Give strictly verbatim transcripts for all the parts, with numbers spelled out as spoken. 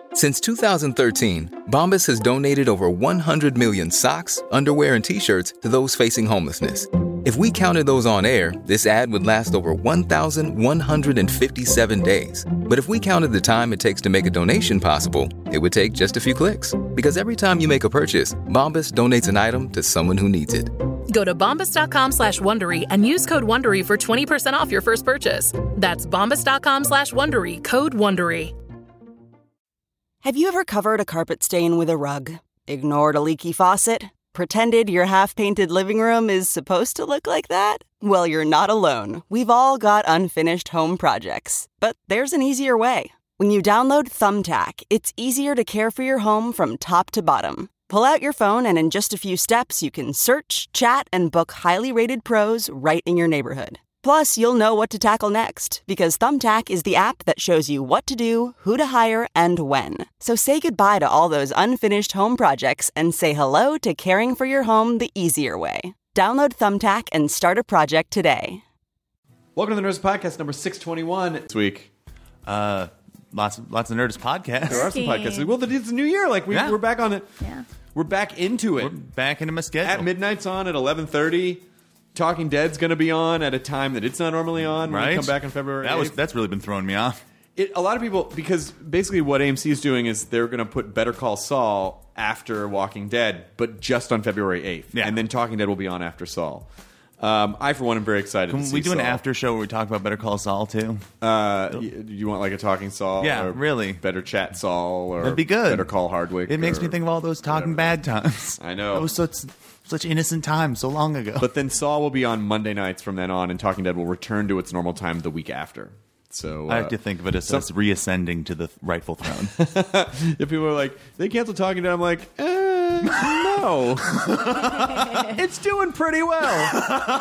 Since two thousand thirteen, Bombas has donated over one hundred million socks, underwear, and T-shirts to those facing homelessness. If we counted those on air, this ad would last over one thousand one hundred fifty-seven days. But if we counted the time it takes to make a donation possible, it would take just a few clicks. Because every time you make a purchase, Bombas donates an item to someone who needs it. Go to bombas.com slash Wondery and use code Wondery for twenty percent off your first purchase. That's bombas.com slash Wondery, code Wondery. Have you ever covered a carpet stain with a rug? Ignored a leaky faucet? Pretended your half-painted living room is supposed to look like that? Well, you're not alone. We've all got unfinished home projects. But there's an easier way. When you download Thumbtack, it's easier to care for your home from top to bottom. Pull out your phone and in just a few steps, you can search, chat, and book highly rated pros right in your neighborhood. Plus, you'll know what to tackle next, because Thumbtack is the app that shows you what to do, who to hire, and when. So say goodbye to all those unfinished home projects and say hello to caring for your home the easier way. Download Thumbtack and start a project today. Welcome to the Nerdist Podcast number six twenty-one this week. Uh, lots, lots of Nerdist podcasts. There are some podcasts. Well, it's a new year. Like we, Yeah. we're back on it. Yeah. We're back into it. We're back into my schedule. At Midnight's on at eleven thirty. Talking Dead's going to be on at a time that it's not normally on. When Right. we come back in February. That was eighth. that's really been throwing me off. It, a lot of people, because basically what A M C is doing is they're going to put Better Call Saul after Walking Dead, but just on February eighth. Yeah. And then Talking Dead will be on after Saul. Um, I, for one, am very excited Can to see we do an Saul. after show where we talk about Better Call Saul too? Uh, you, you want like a Talking Saul? Yeah, or really. Better Chat Saul? Or That'd be good. Better Call Hardwick? It makes or me think of all those talking whatever. bad times. I know. That was such such innocent times so long ago. But then Saul will be on Monday nights from then on, and Talking Dead will return to its normal time the week after. So uh, I like to think of it as some- us reascending to the rightful throne. if people are like, they cancel Talking Dead, I'm like, eh, no. It's doing pretty well.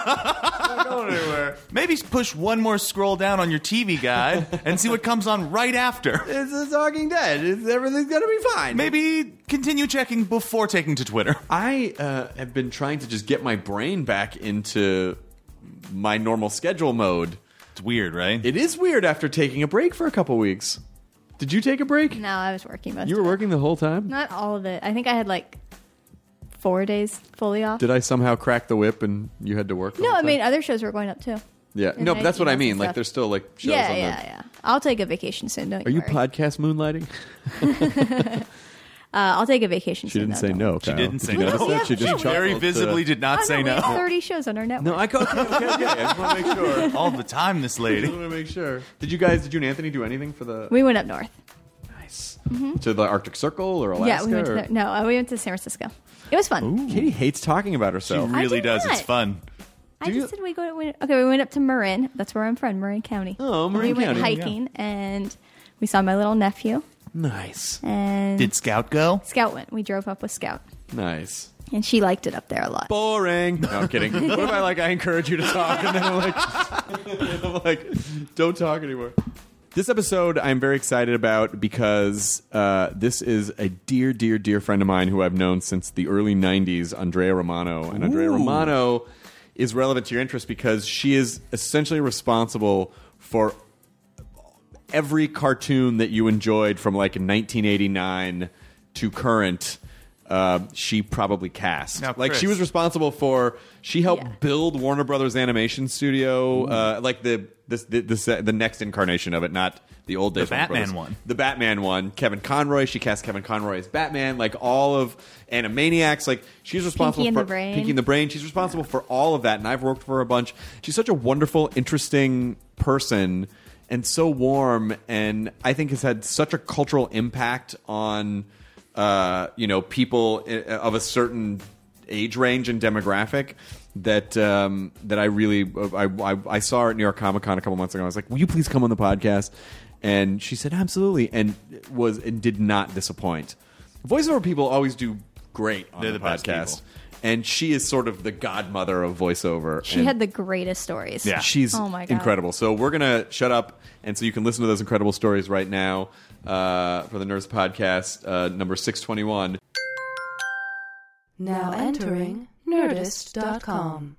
Not going anywhere. Maybe push one more scroll down on your T V guide and see what comes on right after. It's a Talking Dead. It's, everything's going to be fine. Maybe continue checking before taking to Twitter. I uh, have been trying to just get my brain back into my normal schedule mode. It's weird, right? It is weird after taking a break for a couple weeks. Did you take a break? No, I was working most You of were it. working the whole time? Not all of it. I think I had like four days fully off. Did I somehow crack the whip and you had to work the no, whole I time? mean, other shows were going up too. Yeah, and no, but that's what I nineteen mean. and Like, stuff. there's still like shows Yeah, on yeah, the... yeah. I'll take a vacation soon. Don't Are you worry. podcast moonlighting? Uh, I'll take a vacation She soon. didn't though, say don't no. worry. She Kyle. didn't Did say you no. notice that? She just She very chuckled, visibly uh, did not I say know, we no. have thirty shows on our network. No, I okay, okay, okay. I just want to make sure. All the time, this I lady. just want to make sure. Did you guys? Did you and Anthony do anything for the? We went up north. Nice. To the Arctic Circle or Alaska? yeah, we went to or- the, no, uh, we went to San Francisco. It was fun. Katie hates talking about She herself. really I do does. not. It's fun. I you- just said we go. We, okay, we went up to Marin. That's where I'm from, Marin County. Oh, And Marin we County. went hiking and we saw my little nephew. Nice. And Did Scout go? Scout went. We drove up with Scout, Nice. and she liked it up there a lot. Boring. No, I'm kidding. What if I like I encourage you to talk and then I'm like, I'm like, don't talk anymore. This episode I'm very excited about because uh, this is a dear, dear, dear friend of mine who I've known since the early nineties, Andrea Romano. And Andrea Ooh. Romano is relevant to your interest because she is essentially responsible for every cartoon that you enjoyed from like nineteen eighty-nine to current. Uh, she probably cast. Now, like Chris. she was responsible for. She helped Yeah. build Warner Brothers Animation Studio, uh, like the this, the this, uh, the next incarnation of it, not the old days. The Warner Batman Brothers. one. The Batman one. Kevin Conroy. She cast Kevin Conroy as Batman. Like all of Animaniacs. Like she's responsible Pinky and for the Brain. Pinky and the Brain. She's responsible for all of that, and I've worked for her a bunch. She's such a wonderful, interesting person. And so warm, and I think has had such a cultural impact on, uh, you know, people i- of a certain age range and demographic that um, that I really I, I, I saw her at New York Comic Con a couple months ago. I was like, "Will you please come on the podcast?" And she said, "Absolutely," and was and did not disappoint. Voiceover people always do great on They're the, the best podcast, people. and she is sort of the godmother of voiceover. She and had the greatest stories. Yeah. She's Oh my God. incredible. So we're gonna shut up, and so you can listen to those incredible stories right now uh, for the Nerds Podcast, uh, number six twenty-one. Now entering Nerdist dot com.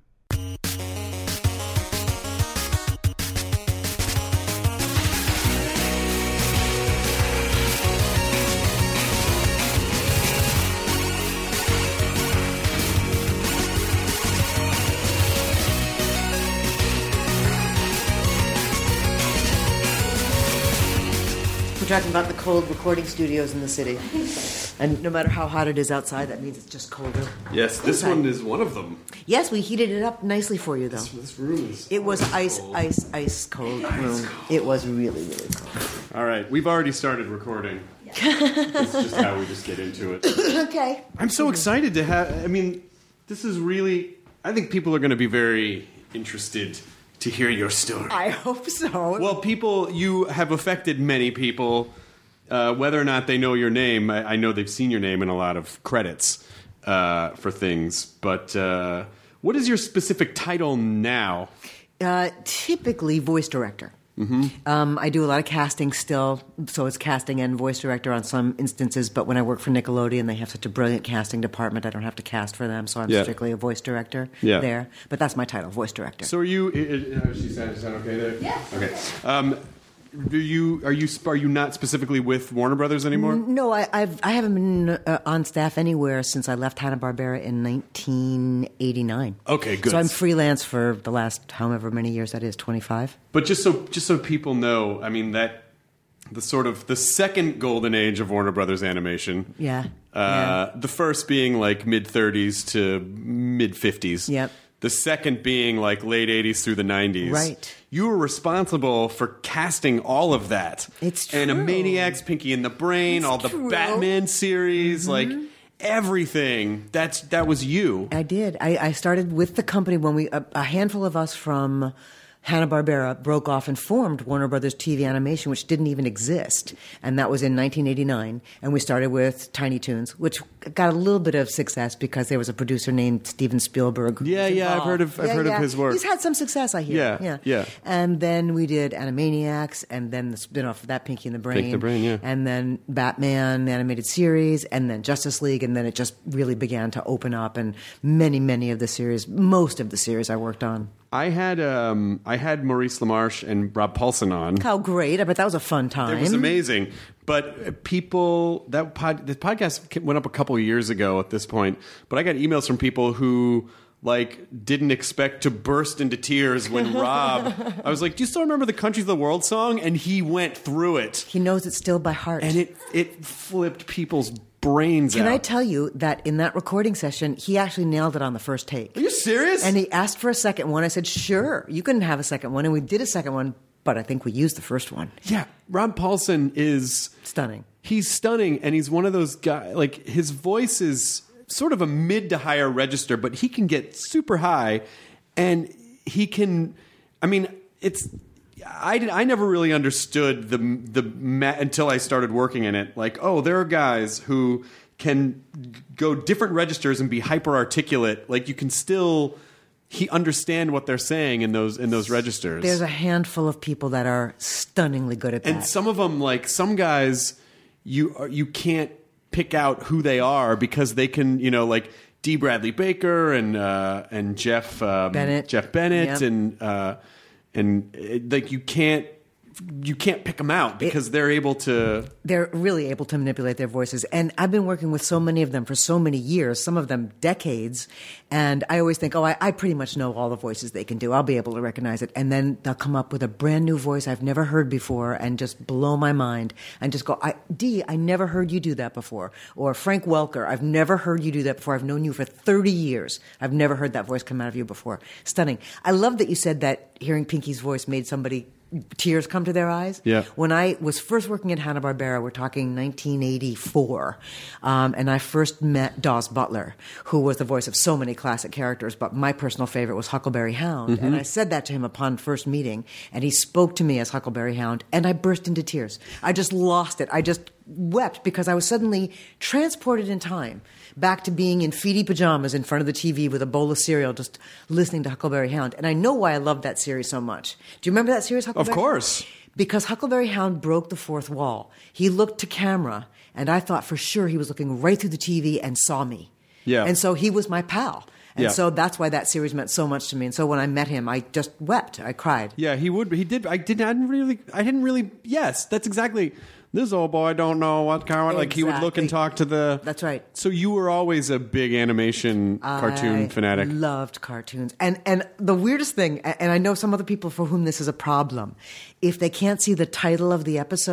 talking about the cold recording studios in the city. And no matter how hot it is outside, that means it's just colder. Yes, this Inside. one is one of them. Yes, we heated it up nicely for you, though. This, this room is... It was ice, cold. ice, ice cold room. It was really, really cold. All right, we've already started recording. It's just how we just get into it. Okay. I'm so excited to have... I mean, this is really... I think people are going to be very interested to hear your story. I hope so. Well, people, you have affected many people. Uh, whether or not they know your name, I, I know they've seen your name in a lot of credits uh, for things. But uh, what is your specific title now? Uh, typically, voice director. Mm-hmm. Um, I do a lot of casting still, so it's casting and voice director on some instances. But when I work for Nickelodeon, they have such a brilliant casting department. I don't have to cast for them, so I'm yeah. strictly a voice director yeah. there. But that's my title, voice director. So are you? Uh, she said, "Is that okay there?" Yeah. Okay. Um, do you are you are you not specifically with Warner Brothers anymore? No, I I've, I haven't been uh, on staff anywhere since I left Hanna-Barbera in nineteen eighty-nine. Okay, good. So I'm freelance for the last however many years that is, twenty-five. But just so just so people know, I mean that the sort of the second golden age of Warner Brothers animation. Yeah. Uh, yeah. The first being like mid thirties to mid fifties. Yep. The second being like late eighties through the nineties. Right. You were responsible for casting all of that. It's true. Animaniacs, Pinky and the Brain, It's all the true. Batman series, Mm-hmm. like everything. That's that was you. I did. I, I started with the company when we a, a handful of us from Hanna-Barbera broke off and formed Warner Brothers T V Animation, which didn't even exist. And that was in nineteen eighty-nine. And we started with Tiny Toons, which got a little bit of success because there was a producer named Steven Spielberg. who Yeah, was yeah, I've involved. heard of- I've Yeah, heard of yeah. his work. He's had some success, I hear. Yeah, yeah. yeah. And then we did Animaniacs, and then the spin-off of that, Pinky and the Brain. Pinky and the Brain, yeah. And then Batman, the animated series, and then Justice League, and then it just really began to open up, and many, many of the series, most of the series I worked on. I had um, I had Maurice LaMarche and Rob Paulson on. How great. I bet that was a fun time. It was amazing. But people, that pod, the podcast went up a couple of years ago at this point, but I got emails from people who like didn't expect to burst into tears when Rob, I was like, do you still remember the Countries of the World song? And he went through it. He knows it still by heart. And it, it flipped people's brains Can out. I tell you that in that recording session, he actually nailed it on the first take. Are you serious? And he asked for a second one. I said, sure, you can have a second one. And we did a second one, but I think we used the first one. Yeah. Rob Paulson is... Stunning. He's stunning, and he's one of those guys, like, his voice is sort of a mid to higher register, but he can get super high, and he can, I mean, it's, I, did, I never really understood the, the, until I started working in it, like, oh, there are guys who can go different registers and be hyper articulate, like, you can still... He understand what they're saying in those in those registers. There's a handful of people that are stunningly good at that. And some of them, like some guys, you are, you can't pick out who they are because they can, you know, like D. Bradley Baker and uh, and Jeff um, Bennett, Jeff Bennett, yep. and uh, and it, like you can't you can't pick them out because it, they're able to. They're really able to manipulate their voices. And I've been working with so many of them for so many years, some of them decades. And I always think, oh, I, I pretty much know all the voices they can do. I'll be able to recognize it. And then they'll come up with a brand new voice I've never heard before and just blow my mind and just go, I, Dee, I never heard you do that before. Or Frank Welker, I've never heard you do that before. I've known you for thirty years. I've never heard that voice come out of you before. Stunning. I love that you said that hearing Pinky's voice made somebody tears come to their eyes. Yeah. When I was first working at Hanna-Barbera, we're talking nineteen eighty-four, um, and I first met Daws Butler, who was the voice of so many classic characters, but my personal favorite was Huckleberry Hound. Mm-hmm. And I said that to him upon first meeting, and he spoke to me as Huckleberry Hound, and I burst into tears. I just lost it. I just wept because I was suddenly transported in time back to being in feety pajamas in front of the T V with a bowl of cereal, just listening to Huckleberry Hound. And I know why I loved that series so much. Do you remember that series, Huckleberry Of course. Hound? Because Huckleberry Hound broke the fourth wall. He looked to camera, and I thought for sure he was looking right through the T V and saw me. Yeah. And so he was my pal. And Yeah. so that's why that series meant so much to me. And so when I met him, I just wept. I cried. Yeah, he would. He did. I didn't. I didn't really. I didn't really. Yes, that's exactly. This old boy don't know what kind of like he would look and Exactly. talk to the. That's right. So you were always a big animation cartoon I fanatic. Loved cartoons. And and the weirdest thing, and I know some other people for whom this is a problem, if they can't see the title of the episode,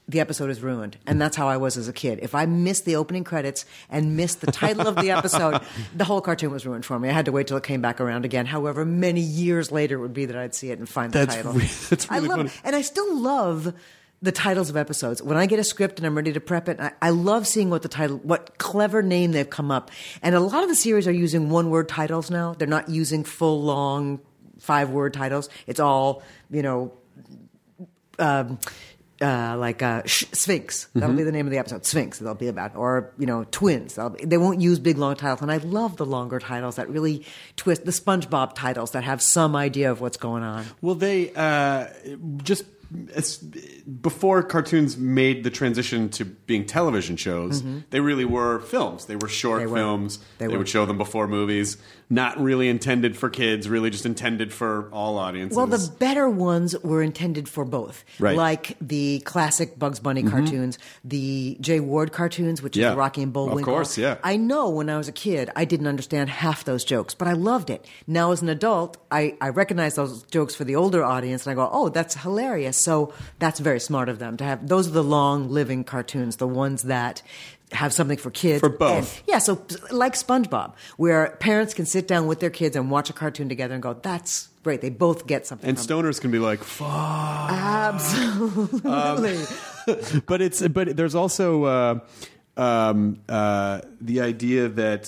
the episode is ruined. And that's how I was as a kid. If I missed the opening credits and missed the title of the episode, the whole cartoon was ruined for me. I had to wait till it came back around again. However many years later it would be that I'd see it and find That's the title. re- that's really I love, funny. And I still love the titles of episodes. When I get a script and I'm ready to prep it, I, I love seeing what the title, what clever name they've come up. And a lot of the series are using one-word titles now. They're not using full, long, five-word titles. It's all, you know, um, uh, like uh, Sh- Sphinx. That'll Mm-hmm. be the name of the episode. Sphinx. That'll be about, or you know, Twins. That'll be, they won't use big long titles, and I love the longer titles that really twist the SpongeBob titles that have some idea of what's going on. Well, they uh, just it's, before cartoons made the transition to being television shows, they really were films. They were short They were. films. They They, were. would show them before movies. Not really intended for kids. Really just intended for all audiences. Well, the better ones were intended for both. Right. Like the classic Bugs Bunny cartoons, the Jay Ward cartoons, which Yeah. is Rocky and Bullwinkle. Of course, yeah. I know when I was a kid, I didn't understand half those jokes, but I loved it. Now, as an adult, I, I recognize those jokes for the older audience, and I go, oh, that's hilarious. So that's very smart of them to have. Those are the long living cartoons, the ones that have something for kids. For both. And- yeah, so like SpongeBob, where parents can sit down with their kids and watch a cartoon together and go, that's great. They both get something and from it. stoners can be like, fuck. Absolutely. But it's but there's also uh, um, uh, the idea that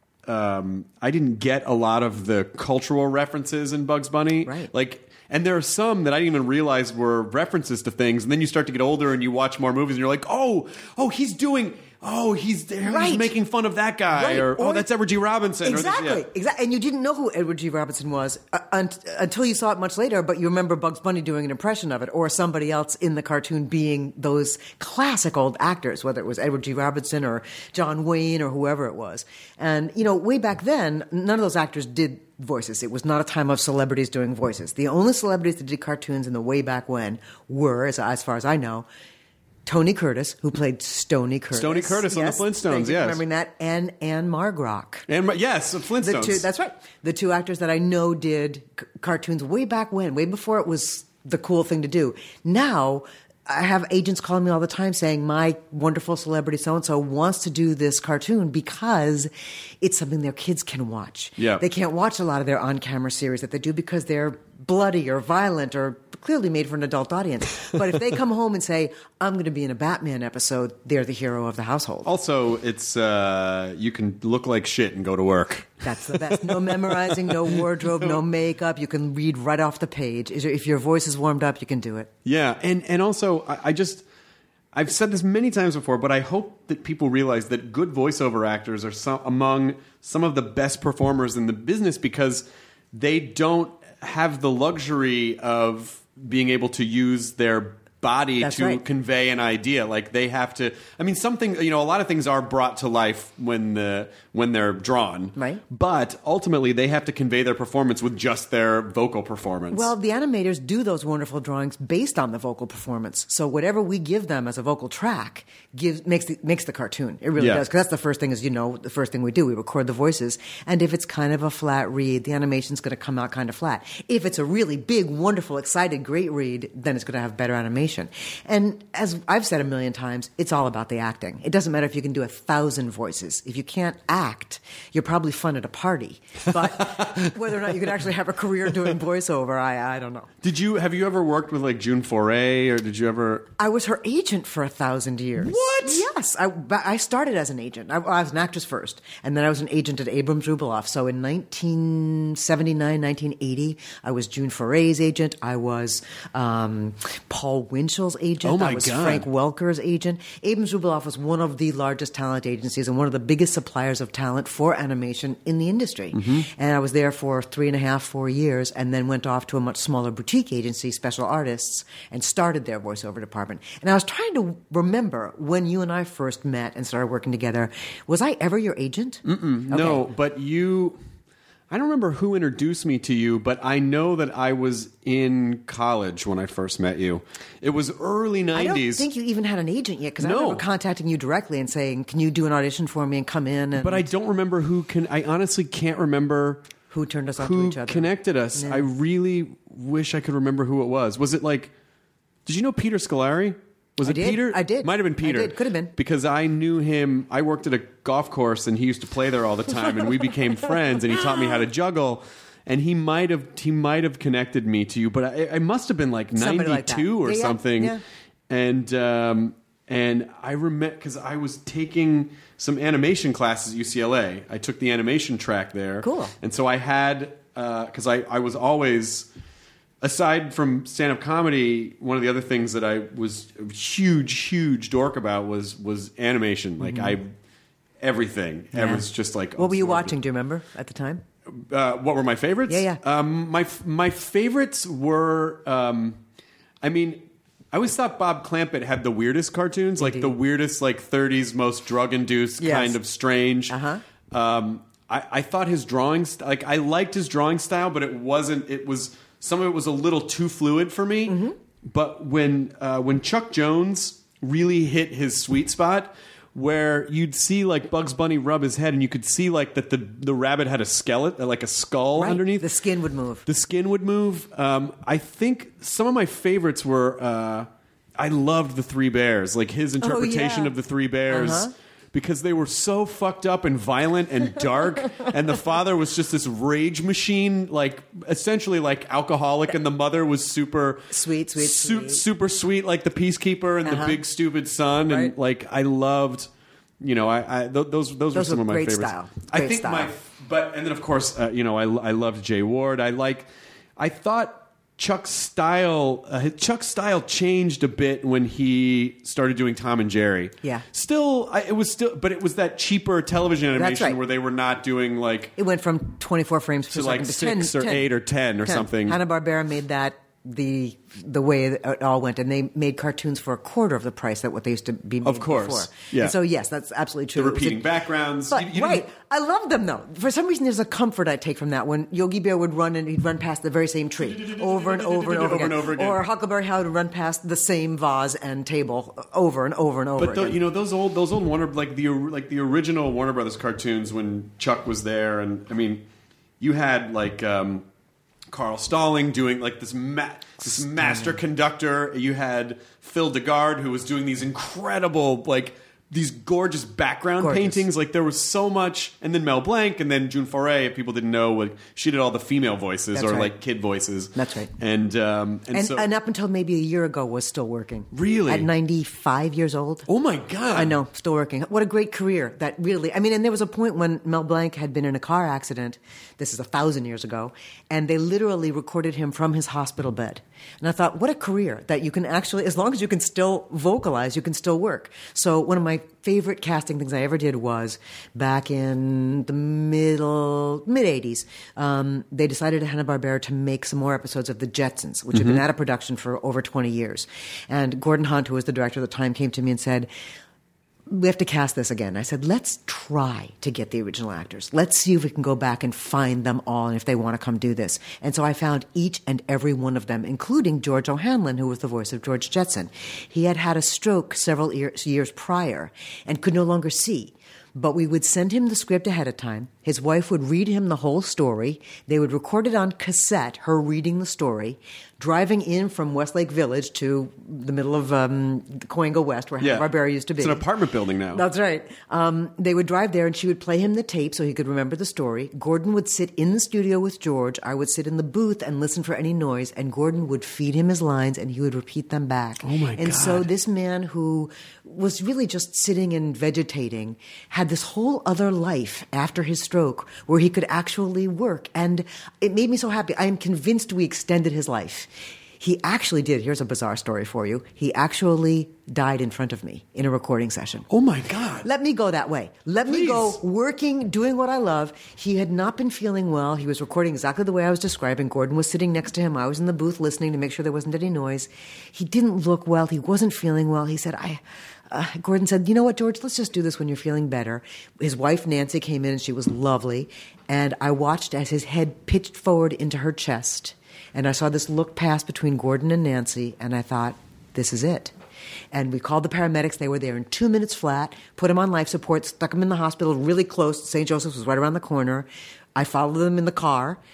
um, I didn't get a lot of the cultural references in Bugs Bunny. Right. Like, and there are some that I didn't even realize were references to things. And then you start to get older and you watch more movies and you're like, oh, oh, he's doing. Oh, he's there. Right. He's making fun of that guy, Right. or, oh, Or- that's Edward G. Robinson. Exactly, Or this, yeah. exactly. And you didn't know who Edward G. Robinson was uh, un- until you saw it much later, but you remember Bugs Bunny doing an impression of it, or somebody else in the cartoon being those classic old actors, whether it was Edward G. Robinson or John Wayne or whoever it was. And, you know, way back then, none of those actors did voices. It was not a time of celebrities doing voices. The only celebrities that did cartoons in the way back when were, as, as far as I know, Tony Curtis, who played Stoney Curtis. Stoney Curtis on the Yes, Flintstones, thank you for yes. remembering that. And Anne Margrock. And yes, the Flintstones. The two, that's right. The two actors that I know did c- cartoons way back when, way before it was the cool thing to do. Now, I have agents calling me all the time saying, my wonderful celebrity so-and-so wants to do this cartoon because it's something their kids can watch. Yeah. They can't watch a lot of their on-camera series that they do because they're bloody or violent or clearly made for an adult audience. But if they come home and say, I'm going to be in a Batman episode, they're the hero of the household. Also, it's uh, you can look like shit and go to work. That's the best. No memorizing, no wardrobe, no makeup. You can read right off the page. If your voice is warmed up, you can do it. Yeah, and and also I, I just I've said this many times before, but I hope that people realize that good voiceover actors are some, among some of the best performers in the business because they don't have the luxury of being able to use their body That's to right. convey an idea. Like they have to. I mean, something. You know, a lot of things are brought to life when the when they're drawn. Right. But ultimately, they have to convey their performance with just their vocal performance. Well, the animators do those wonderful drawings based on the vocal performance. So whatever we give them as a vocal track gives makes the, makes the cartoon. It really Yeah. does. Because that's the first thing, is you know, the first thing we do. We record the voices. And if it's kind of a flat read, the animation's going to come out kind of flat. If it's a really big, wonderful, excited, great read, then it's going to have better animation. And as I've said a million times, it's all about the acting. It doesn't matter if you can do a thousand voices. If you can't act, you're probably fun at a party. But whether or not you can actually have a career doing voiceover, I, I don't know. did you have you ever worked with like June Foray, or did you ever? I was her agent for a thousand years. What? Yes. I, but I started as an agent. I, I was an actress first, and then I was an agent at Abrams Rubloff. So in nineteen seventy-nine, nineteen eighty, I was June Foray's agent. I was um, Paul Winchell's agent. Oh, my I was God. Frank Welker's agent. Abrams Rubloff was one of the largest talent agencies and one of the biggest suppliers of talent for animation in the industry. Mm-hmm. And I was there for three and a half, four years, and then went off to a much smaller boutique agency, Special Artists, and started their voiceover department. And I was trying to remember when you and I first met and started working together. Was I ever your agent? Mm-mm, No, but you. I don't remember who introduced me to you, but I know that I was in college when I first met you. It was early I don't nineties. think you even had an agent yet, because I No. remember contacting you directly and saying, "Can you do an audition for me and come in?" And But I don't remember who can. I honestly can't remember who turned us on to who each other. connected us. Yeah. I really wish I could remember who it was. Was it like? Did you know Peter Scolari? Was I it did. Peter? I did. Might have been Peter. I did. Could have been. Because I knew him. I worked at a golf course, and he used to play there all the time, and we became friends, and he taught me how to juggle. And he might have he might have connected me to you, but I, I must have been like Somebody like ninety-two that. or Yeah, yeah, something. yeah. And um, and I remember because I was taking some animation classes at U C L A. I took the animation track there. Cool. And so I had because I I was always. Aside from stand-up comedy, one of the other things that I was a huge, huge dork about was was animation. Like I, everything. Yeah. It was just like. What were you absorbed. watching? Do you remember at the time? Uh, what were my favorites? Yeah, yeah. Um, my my favorites were. Um, I mean, I always thought Bob Clampett had the weirdest cartoons, like the weirdest, like thirties most drug-induced, Yes. kind of strange. Uh-huh. Um, I, I thought his drawing, st- like I liked his drawing style, but it wasn't. It was. Some of it was a little too fluid for me, Mm-hmm. but when uh, when Chuck Jones really hit his sweet spot, where you'd see like Bugs Bunny rub his head, and you could see like that the the rabbit had a skeleton, like a skull Right. underneath. The skin would move. The skin would move. Um, I think some of my favorites were. Uh, I loved the Three Bears, like his interpretation Oh, yeah. of the Three Bears. Uh-huh. Because they were so fucked up and violent and dark, and the father was just this rage machine, like essentially like alcoholic, and the mother was super Sweet, sweet, su- sweet. super sweet, like the peacekeeper and Uh-huh. the big stupid son, and Right. like I loved, you know, I, I th- those those were Those some were of my great favorites. style. I Great think style. my, but and then of course, uh, you know, I I loved Jay Ward. I like, I thought. Chuck's style, uh, Chuck's style changed a bit when he started doing Tom and Jerry. Yeah. Still, I, it was still, but it was that cheaper television animation right. where they were not doing like It went from twenty-four frames per to second like to six ten, or ten. eight or ten or ten. something. Hanna-Barbera made that the the way it all went, and they made cartoons for a quarter of the price that what they used to be made Of course. before. Yeah. And so yes, that's absolutely true. The It was a- repeating backgrounds. But, You- you right. didn't- I love them, though. For some reason, there's a comfort I take from that. When Yogi Bear would run and he'd run past the very same tree over and over and over, Over again. and over again. Or Huckleberry Hound would run past the same vase and table over and over and over But tho- again. you know those old those old Warner like the like the original Warner Brothers cartoons when Chuck was there, and I mean, you had like um, Carl Stalling doing like this ma- this master conductor. You had Phil DeGard who was doing these incredible like these gorgeous background Gorgeous. paintings. Like there was so much, and then Mel Blanc, and then June Foray. If people didn't know, like she did all the female voices That's or right. like kid voices. That's right. And um, and, and, so and up until maybe a year ago was still working. Really? At ninety-five years old. oh my god, I know, still working. What a great career. That really, I mean, and there was a point when Mel Blanc had been in a car accident. This is a thousand years ago. And they literally recorded him from his hospital bed. And I thought, what a career that you can actually, as long as you can still vocalize, you can still work. So one of my favorite casting things I ever did was back in the middle, mid-eighties, um, they decided at Hanna-Barbera to make some more episodes of The Jetsons, which had been out of production for over twenty years. And Gordon Hunt, who was the director at the time, came to me and said, we have to cast this again. I said, let's try to get the original actors. Let's see if we can go back and find them all and if they want to come do this. And so I found each and every one of them, including George O'Hanlon, who was the voice of George Jetson. He had had a stroke several years, years prior and could no longer see. But we would send him the script ahead of time. His wife would read him the whole story. They would record it on cassette, her reading the story, driving in from Westlake Village to the middle of um, Coengo West, where Yeah. Hanna-Barbera used to be. It's an apartment building now. That's right. Um, they would drive there, and she would play him the tape so he could remember the story. Gordon would sit in the studio with George. I would sit in the booth and listen for any noise, and Gordon would feed him his lines, and he would repeat them back. Oh, my And so God. this man who was really just sitting and vegetating had this whole other life after his stroke where he could actually work. And it made me so happy. I am convinced we extended his life. He actually did. Here's a bizarre story for you. He actually died in front of me in a recording session. Oh my god. Let me go that way. Let me Please. go working, doing what I love. He had not been feeling well. He was recording exactly the way I was describing. Gordon was sitting next to him. I was in the booth listening to make sure there wasn't any noise. He didn't look well. He wasn't feeling well. He said, I... Uh, Gordon said, you know what, George, let's just do this when you're feeling better. His wife, Nancy, came in and she was lovely. And I watched as his head pitched forward into her chest. And I saw this look pass between Gordon and Nancy. And I thought, this is it. And we called the paramedics. They were there in two minutes flat, put him on life support, stuck him in the hospital really close. Saint Joseph's was right around the corner. I followed them in the car.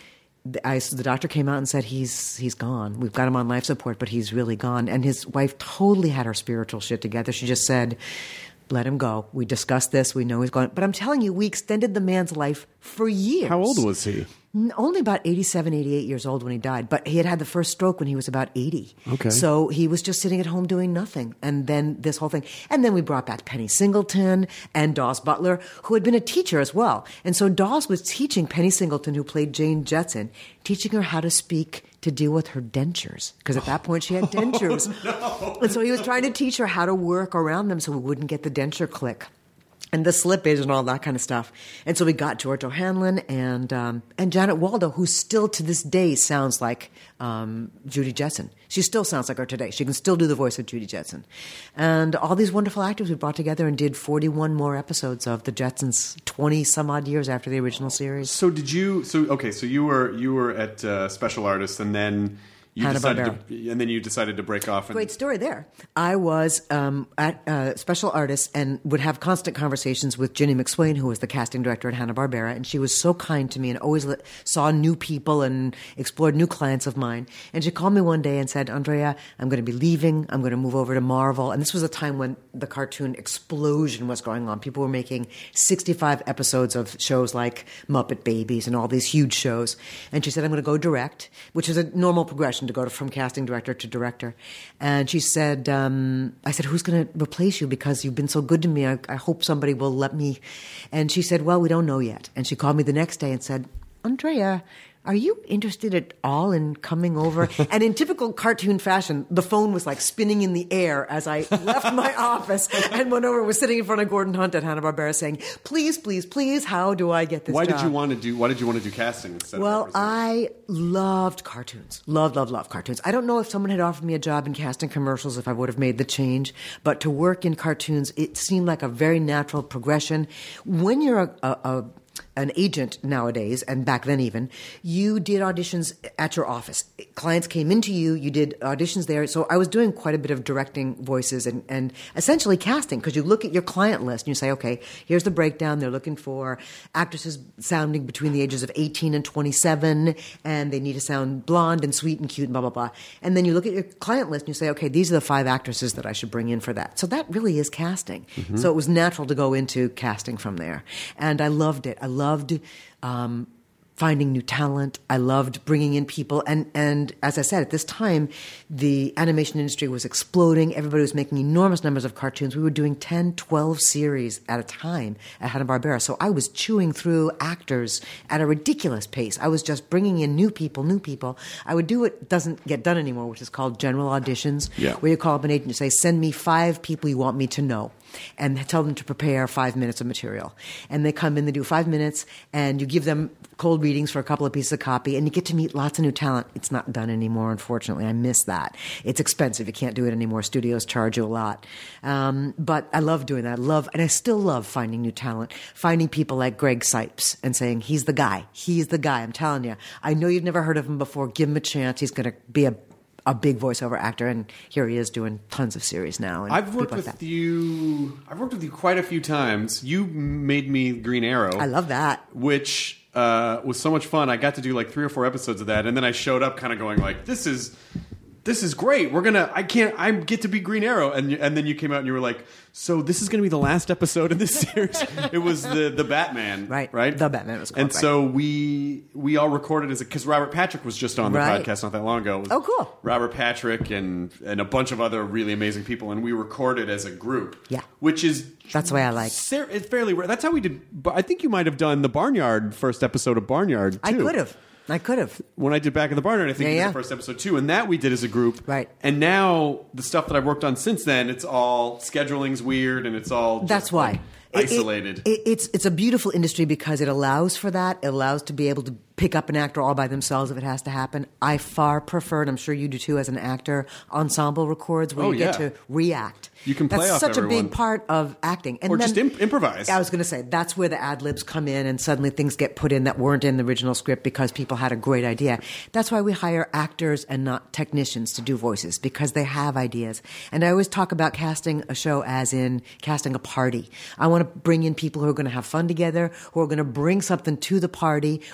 the, I, the doctor came out and said, he's he's gone. We've got him on life support, but he's really gone. And his wife totally had her spiritual shit together. She just said, let him go. We discussed this. We know he's gone. But I'm telling you, we extended the man's life for years. How old was he? Only about eighty-seven, eighty-eight years old when he died. But he had had the first stroke when he was about eighty. Okay. So he was just sitting at home doing nothing. And then this whole thing. And then we brought back Penny Singleton and Dawes Butler, who had been a teacher as well. And so Dawes was teaching Penny Singleton, who played Jane Jetson, teaching her how to speak to deal with her dentures. Because at that point she had dentures. Oh, no. And so he was trying to teach her how to work around them so we wouldn't get the denture click. And the slippage and all that kind of stuff. And so we got George O'Hanlon and um, and Janet Waldo, who still to this day sounds like um, Judy Jetson. She still sounds like her today. She can still do the voice of Judy Jetson. And all these wonderful actors we brought together and did forty-one more episodes of the Jetsons twenty some odd years after the original series. So did you? So okay. So you were you were at uh, Special Artists, and then. You decided to, and then you decided to break off. And Great story there. I was um, at uh, Special Artists and would have constant conversations with Ginny McSwain, who was the casting director at Hanna-Barbera, and she was so kind to me and always let, saw new people and explored new clients of mine. And she called me one day and said, Andrea, I'm going to be leaving. I'm going to move over to Marvel. And this was a time when the cartoon explosion was going on. People were making sixty-five episodes of shows like Muppet Babies and all these huge shows. And she said, I'm going to go direct, which is a normal progression to go to, from casting director to director. And she said, um, I said, who's going to replace you? Because you've been so good to me. I, I hope somebody will let me. And she said, well, we don't know yet. And she called me the next day and said, Andrea, are you interested at all in coming over? And in typical cartoon fashion, the phone was like spinning in the air as I left my office and went over, was sitting in front of Gordon Hunt at Hanna-Barbera saying, please, please, please, how do I get this Why job? did you want to do, why did you want to do casting instead well, of Well, I loved cartoons. Loved, loved, loved cartoons. I don't know if someone had offered me a job in casting commercials if I would have made the change, but to work in cartoons, it seemed like a very natural progression. When you're a, a, a an agent nowadays, and back then even, you did auditions at your office. Clients came into you, you did auditions there. So I was doing quite a bit of directing voices and, and essentially casting, because you look at your client list and you say, okay, here's the breakdown. They're looking for actresses sounding between the ages of eighteen and twenty-seven, and they need to sound blonde and sweet and cute and blah, blah, blah. And then you look at your client list and you say, okay, these are the five actresses that I should bring in for that. So that really is casting. Mm-hmm. So it was natural to go into casting from there. And I loved it. I loved um, finding new talent. I loved bringing in people. And, and as I said, at this time, the animation industry was exploding. Everybody was making enormous numbers of cartoons. We were doing ten, twelve series at a time at Hanna-Barbera. So I was chewing through actors at a ridiculous pace. I was just bringing in new people, new people. I would do what doesn't get done anymore, which is called general auditions, yeah. where you call up an agent and say, send me five people you want me to know, and tell them to prepare five minutes of material. And they come in, they do five minutes, and you give them cold readings for a couple of pieces of copy, and you get to meet lots of new talent. It's not done anymore, unfortunately. I miss that. It's expensive. You can't do it anymore. Studios charge you a lot. Um, but I love doing that. I love, and I still love finding new talent, finding people like Greg Sipes and saying, he's the guy. He's the guy. I'm telling you. I know you've never heard of him before. Give him a chance. He's going to be a a big voiceover actor, and here he is doing tons of series now. And I've worked like with that. you. I've worked with you quite a few times. You made me Green Arrow. I love that. Which uh, was so much fun. I got to do like three or four episodes of that, and then I showed up, kind of going like, "This is." This is great. We're gonna. I can't. I get to be Green Arrow, and and then you came out and you were like, "So this is gonna be the last episode of this series." It was the the Batman, right? Right. The Batman was called, and right. so we we all recorded as a because Robert Patrick was just on the right. podcast not that long ago. It was oh, cool. Robert Patrick and and a bunch of other really amazing people, and we recorded as a group. Yeah, which is that's the way I like. It's fairly rare. That's how we did. But I think you might have done the Barnyard first episode of Barnyard too. I could have. I could have. When I did Back in the Barnyard, I think yeah, it was yeah. the first episode too, and that we did as a group. Right. And now the stuff that I've worked on since then, it's all scheduling's weird, and it's all just that's why like isolated. It, it, it's it's a beautiful industry because it allows for that. It allows to be able to pick up an actor all by themselves if it has to happen. I far prefer, and I'm sure you do too, as an actor, ensemble records where oh, you yeah. get to react. You can play that's off such everyone. a big part of acting, and or then, just imp- improvise. I was going to say that's where the ad libs come in, and suddenly things get put in that weren't in the original script because people had a great idea. That's why we hire actors and not technicians to do voices, because they have ideas. And I always talk about casting a show as in casting a party. I want to bring in people who are going to have fun together, who are going to bring something to the party, who are going to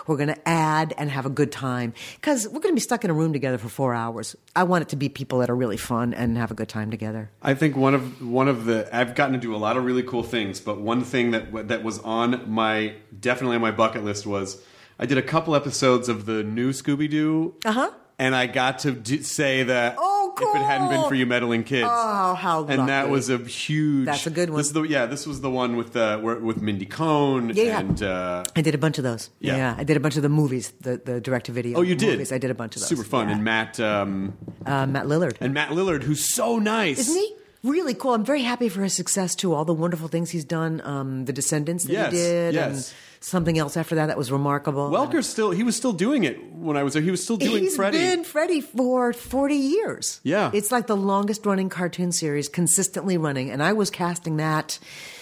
add and have a good time. Because we're going to be stuck in a room together for four hours. I want it to be people that are really fun and have a good time together. I think one of one of the I've gotten to do a lot of really cool things, but one thing that that was on my definitely on my bucket list was I did a couple episodes of the new Scooby-Doo. Uh-huh. And I got to do, say that Oh, cool. if it hadn't been for you meddling kids. Oh, how And lucky. that was a huge... That's a good one. This is the, yeah, this was the one with uh, where, with Mindy Cohn. Yeah, yeah. And, uh, I did a bunch of those. Yeah. Yeah, I did a bunch of the movies, the, the direct-to-video oh, you did? movies. I did a bunch of those. Super fun. Yeah. And Matt... Um, Uh, Matt Lillard. and Matt Lillard, who's so nice. Isn't he? Really cool. I'm very happy for his success, too. All the wonderful things he's done. Um, the Descendants that Yes, he did. yes. And something else after that that was remarkable. Welker's still... He was still doing it when I was there. He was still doing He's Freddy. been Freddy for forty years. Yeah. It's like the longest running cartoon series consistently running. And I was casting that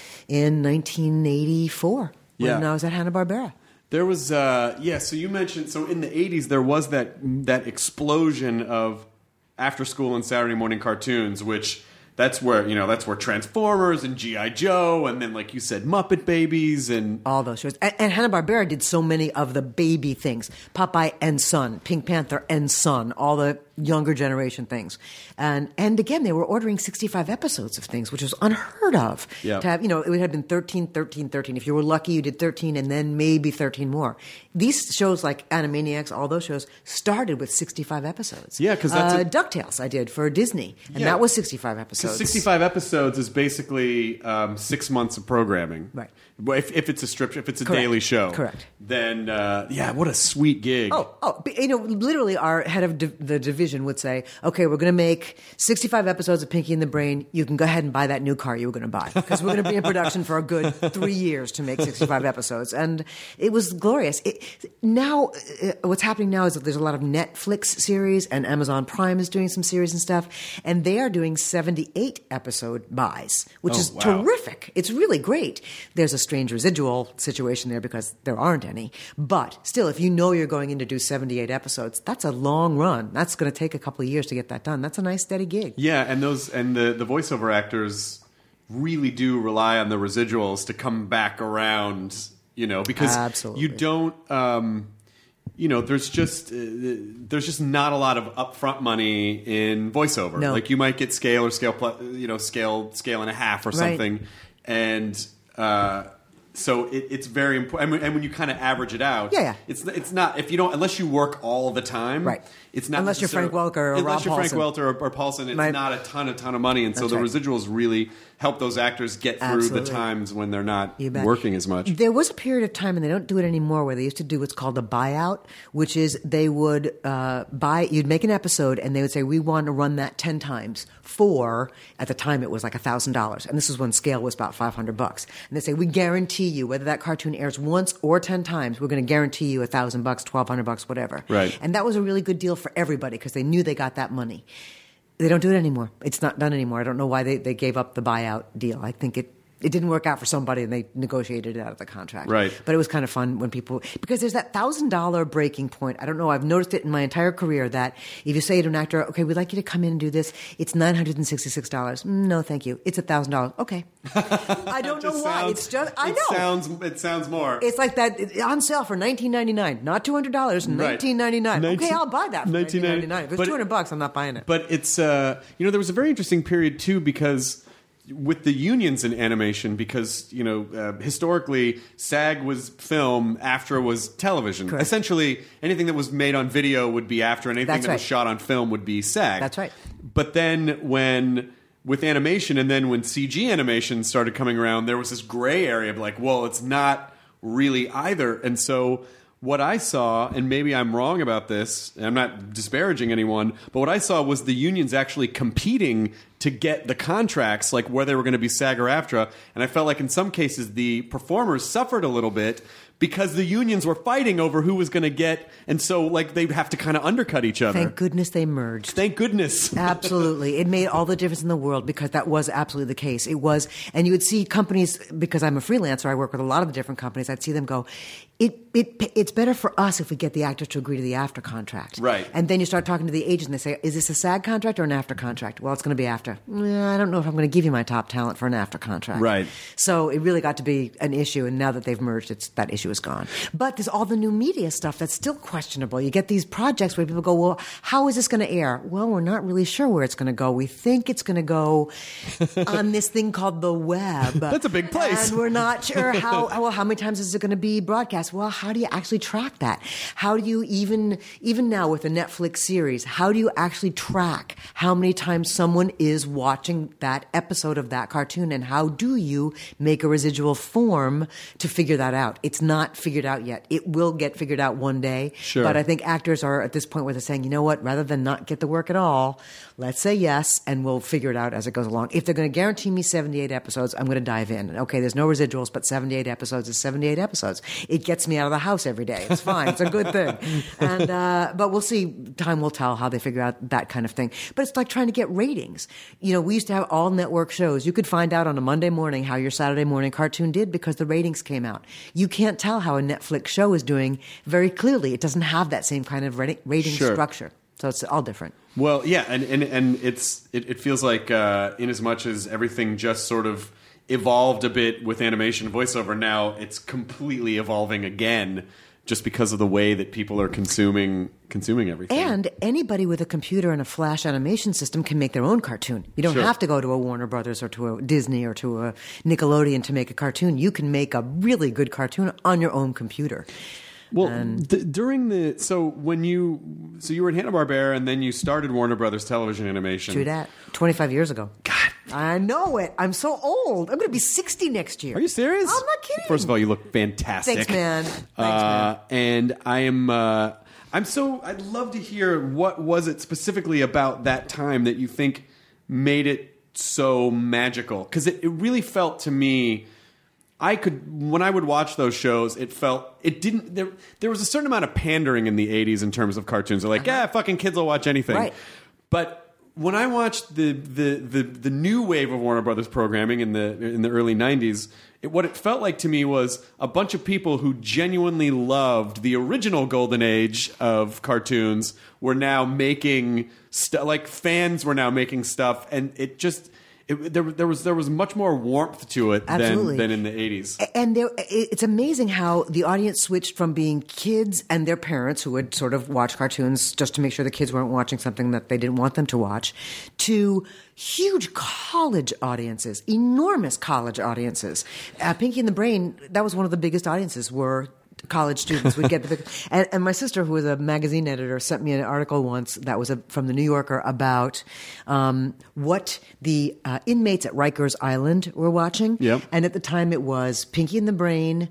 in nineteen eighty-four when Yeah. I was at Hanna-Barbera. There was, uh, yeah, so you mentioned, so in the eighties, there was that that explosion of after school and Saturday morning cartoons, which that's where, you know, that's where Transformers and G I. Joe, and then, like you said, Muppet Babies, and All those shows. And, and Hanna-Barbera did so many of the baby things. Popeye and Son, Pink Panther and Son, all the younger generation things. And and again, they were ordering sixty-five episodes of things, which was unheard of. Yeah. To have, you know, it would have been thirteen, thirteen, thirteen. If you were lucky, you did thirteen and then maybe thirteen more. These shows like Animaniacs, all those shows, started with sixty-five episodes. Yeah, 'cause that's uh, a- DuckTales I did for Disney, and Yeah. that was sixty-five episodes. because sixty-five episodes is basically um, six months of programming. Right. Well, If, if it's a strip, if it's a Correct. daily show. Correct. Then, uh, yeah, what a sweet gig. Oh, oh, but, you know, literally, our head of di- the division would say, "Okay, we're going to make sixty-five episodes of Pinky and the Brain. You can go ahead and buy that new car you were going to buy because we're going to be in production for a good three years to make sixty-five episodes." And it was glorious. It, now, uh, what's happening now is that there's a lot of Netflix series, and Amazon Prime is doing some series and stuff, and they are doing seventy-eight episode buys, which Oh, is wow. terrific. It's really great. There's a strange residual situation there because there aren't any. But still, if you know you're going in to do seventy-eight episodes, that's a long run. That's going to take a couple of years to get that done. That's a nice, steady gig. Yeah, and those and the, the voiceover actors really do rely on the residuals to come back around, you know, because Absolutely. you don't, um, you know, there's just uh, there's just not a lot of upfront money in voiceover. No. Like you might get scale or scale, plus, you know, scale scale and a half or Right. something, and. Uh, So it, it's very important, and when, and when you kind of average it out, Yeah, yeah. it's it's not if you don't unless you work all the time, Right. It's not Unless you're Frank necessarily- Welker or unless Rob you're Frank Paulson. Welker or, or Paulson, it's Right. not a ton, a ton of money, and so That's the right. residuals really help those actors get through Absolutely. the times when they're not You bet. working as much. There was a period of time, and they don't do it anymore, where they used to do what's called a buyout, which is they would uh, buy, you'd make an episode, and they would say, we want to run that ten times for, at the time it was like one thousand dollars. And this is when scale was about five hundred bucks. And they say, we guarantee you, whether that cartoon airs once or ten times, we're going to guarantee you one thousand bucks, twelve hundred bucks, whatever. Right. And that was a really good deal for everybody because they knew they got that money. They don't do it anymore. It's not done anymore. I don't know why they, they gave up the buyout deal. I think it, it didn't work out for somebody and they negotiated it out of the contract. Right. But it was kind of fun when people, because there's that one thousand dollars breaking point. I don't know. I've noticed it in my entire career that if you say to an actor, okay, we'd like you to come in and do this, it's nine hundred sixty-six dollars. Mm, no, thank you. It's one thousand dollars. Okay. I don't know Just why. sounds- It's just, I it know. Sounds, it sounds more. It's like that it- on sale for nineteen ninety-nine, not two hundred dollars, Right. nineteen ninety-nine. Okay, nineteen I'll buy that for nineteen nineteen ninety-nine. If it's but- two hundred bucks, I'm not buying it. But it's uh, you know there was a very interesting period too because with the unions in animation because you know uh, historically SAG was film after was television. Correct. Essentially anything that was made on video would be after and anything That's that was right. shot on film would be SAG. That's right. But then when with animation and then when C G animation started coming around there was this gray area of like well it's not really either and so what I saw, and maybe I'm wrong about this, and I'm not disparaging anyone, but what I saw was the unions actually competing to get the contracts, like where they were going to be SAG or AFTRA, and I felt like in some cases the performers suffered a little bit because the unions were fighting over who was going to get, and so like they'd have to kind of undercut each other. Thank goodness they merged. Thank goodness. Absolutely. It made all the difference in the world because that was absolutely the case. It was, and you would see companies, because I'm a freelancer, I work with a lot of different companies, I'd see them go, it, it, it's better for us if we get the actors to agree to the after contract. Right. And then you start talking to the agent and they say, is this a SAG contract or an after contract? Well, it's going to be after. to, "Yeah, I don't know if I'm going to give you my top talent for an after contract." Right. So it really got to be an issue, and now that they've merged, it's that issue is gone. But there's all the new media stuff that's still questionable. You get these projects where people go, well, how is this going to air? Well, we're not really sure where it's going to go. We think it's going to go on this thing called the web. That's a big place. And we're not sure how, well, how many times is it going to be broadcast? Well, how do you actually track that? How do you even, even now with a Netflix series, how do you actually track how many times someone is watching that episode of that cartoon, and how do you make a residual form to figure that out? It's not figured out yet. It will get figured out one day. Sure. But I think actors are at this point where they're saying, you know what, rather than not get the work at all, let's say yes, and we'll figure it out as it goes along. If they're going to guarantee me seventy-eight episodes, I'm going to dive in. Okay, there's no residuals, but seventy-eight episodes is seventy-eight episodes. It gets me out of the house every day. It's fine. It's a good thing. And uh, but we'll see. Time will tell how they figure out that kind of thing. But it's like trying to get ratings. You know, we used to have all network shows. You could find out on a Monday morning how your Saturday morning cartoon did because the ratings came out. You can't tell how a Netflix show is doing very clearly. It doesn't have that same kind of rating, rating Sure. structure. So it's all different. Well, yeah, and and, and it's it, it feels like uh, in as much as everything just sort of evolved a bit with animation voiceover, now it's completely evolving again, just because of the way that people are consuming consuming everything. And anybody with a computer and a flash animation system can make their own cartoon. You don't Sure. have to go to a Warner Brothers or to a Disney or to a Nickelodeon to make a cartoon. You can make a really good cartoon on your own computer. Well, th- during the so when you so you were at Hanna-Barbera and then you started Warner Brothers Television Animation. True that. twenty-five years ago. God, I know it. I'm so old. I'm going to be sixty next year. are you serious? I'm not kidding. First of all, you look fantastic. Thanks, man. Thanks, uh, man. And I am. Uh, I'm so. I'd love to hear what was it specifically about that time that you think made it so magical, because it, it really felt to me. I could, when I would watch those shows, it felt, it didn't, there there was a certain amount of pandering in the eighties in terms of cartoons. They're like, yeah, fucking kids will watch anything. Right. But when I watched the, the, the, the new wave of Warner Brothers programming in the in the early nineties, it, what it felt like to me was a bunch of people who genuinely loved the original golden age of cartoons were now making stuff, like fans were now making stuff, and it just... It, there, there was there was much more warmth to it than, than in the eighties. And there, it's amazing how the audience switched from being kids and their parents who would sort of watch cartoons just to make sure the kids weren't watching something that they didn't want them to watch, to huge college audiences, enormous college audiences. Uh, Pinky and the Brain, that was one of the biggest audiences, were college students would get the and, and my sister, who was a magazine editor, sent me an article once that was a, from the New Yorker about um, what the uh, inmates at Rikers Island were watching. Yep. And at the time it was Pinky and the Brain,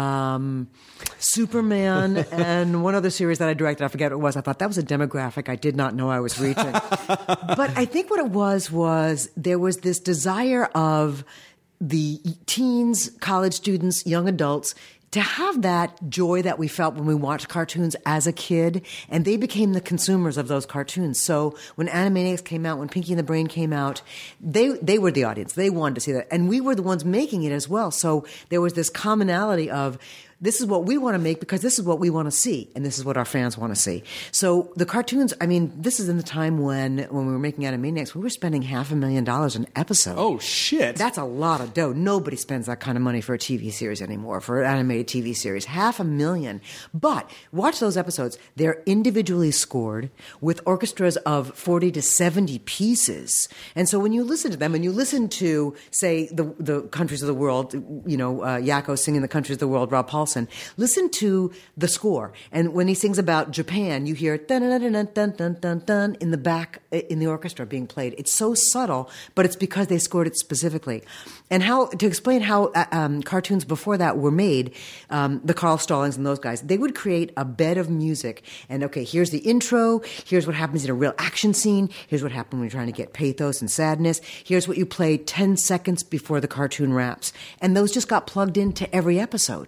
um, Superman, and one other series that I directed. I forget what it was. I thought that was a demographic I did not know I was reaching. But I think what it was was there was this desire of the teens, college students, young adults, to have that joy that we felt when we watched cartoons as a kid, and they became the consumers of those cartoons. So when Animaniacs came out, when Pinky and the Brain came out, they they were the audience. They wanted to see that. And we were the ones making it as well. So there was this commonality of, this is what we want to make because this is what we want to see, and this is what our fans want to see. So the cartoons, I mean, this is in the time when, when we were making Animaniacs, we were spending half a million dollars an episode. Oh, shit. That's a lot of dough. Nobody spends that kind of money for a T V series anymore, for an animated T V series. Half a million. But watch those episodes. They're individually scored with orchestras of forty to seventy pieces. And so when you listen to them, and you listen to, say, the the countries of the world, you know, uh, Yakko singing the countries of the world, Rob Paulson, listen to the score. And when he sings about Japan, you hear dun dun dun dun dun dun dun in the back, in the orchestra being played. It's so subtle, but it's because they scored it specifically. And how to explain how uh, um, cartoons before that were made, um, the Carl Stallings and those guys, they would create a bed of music. And okay, here's the intro. Here's what happens in a real action scene. Here's what happens when you're trying to get pathos and sadness. Here's what you play ten seconds before the cartoon wraps. And those just got plugged into every episode. That's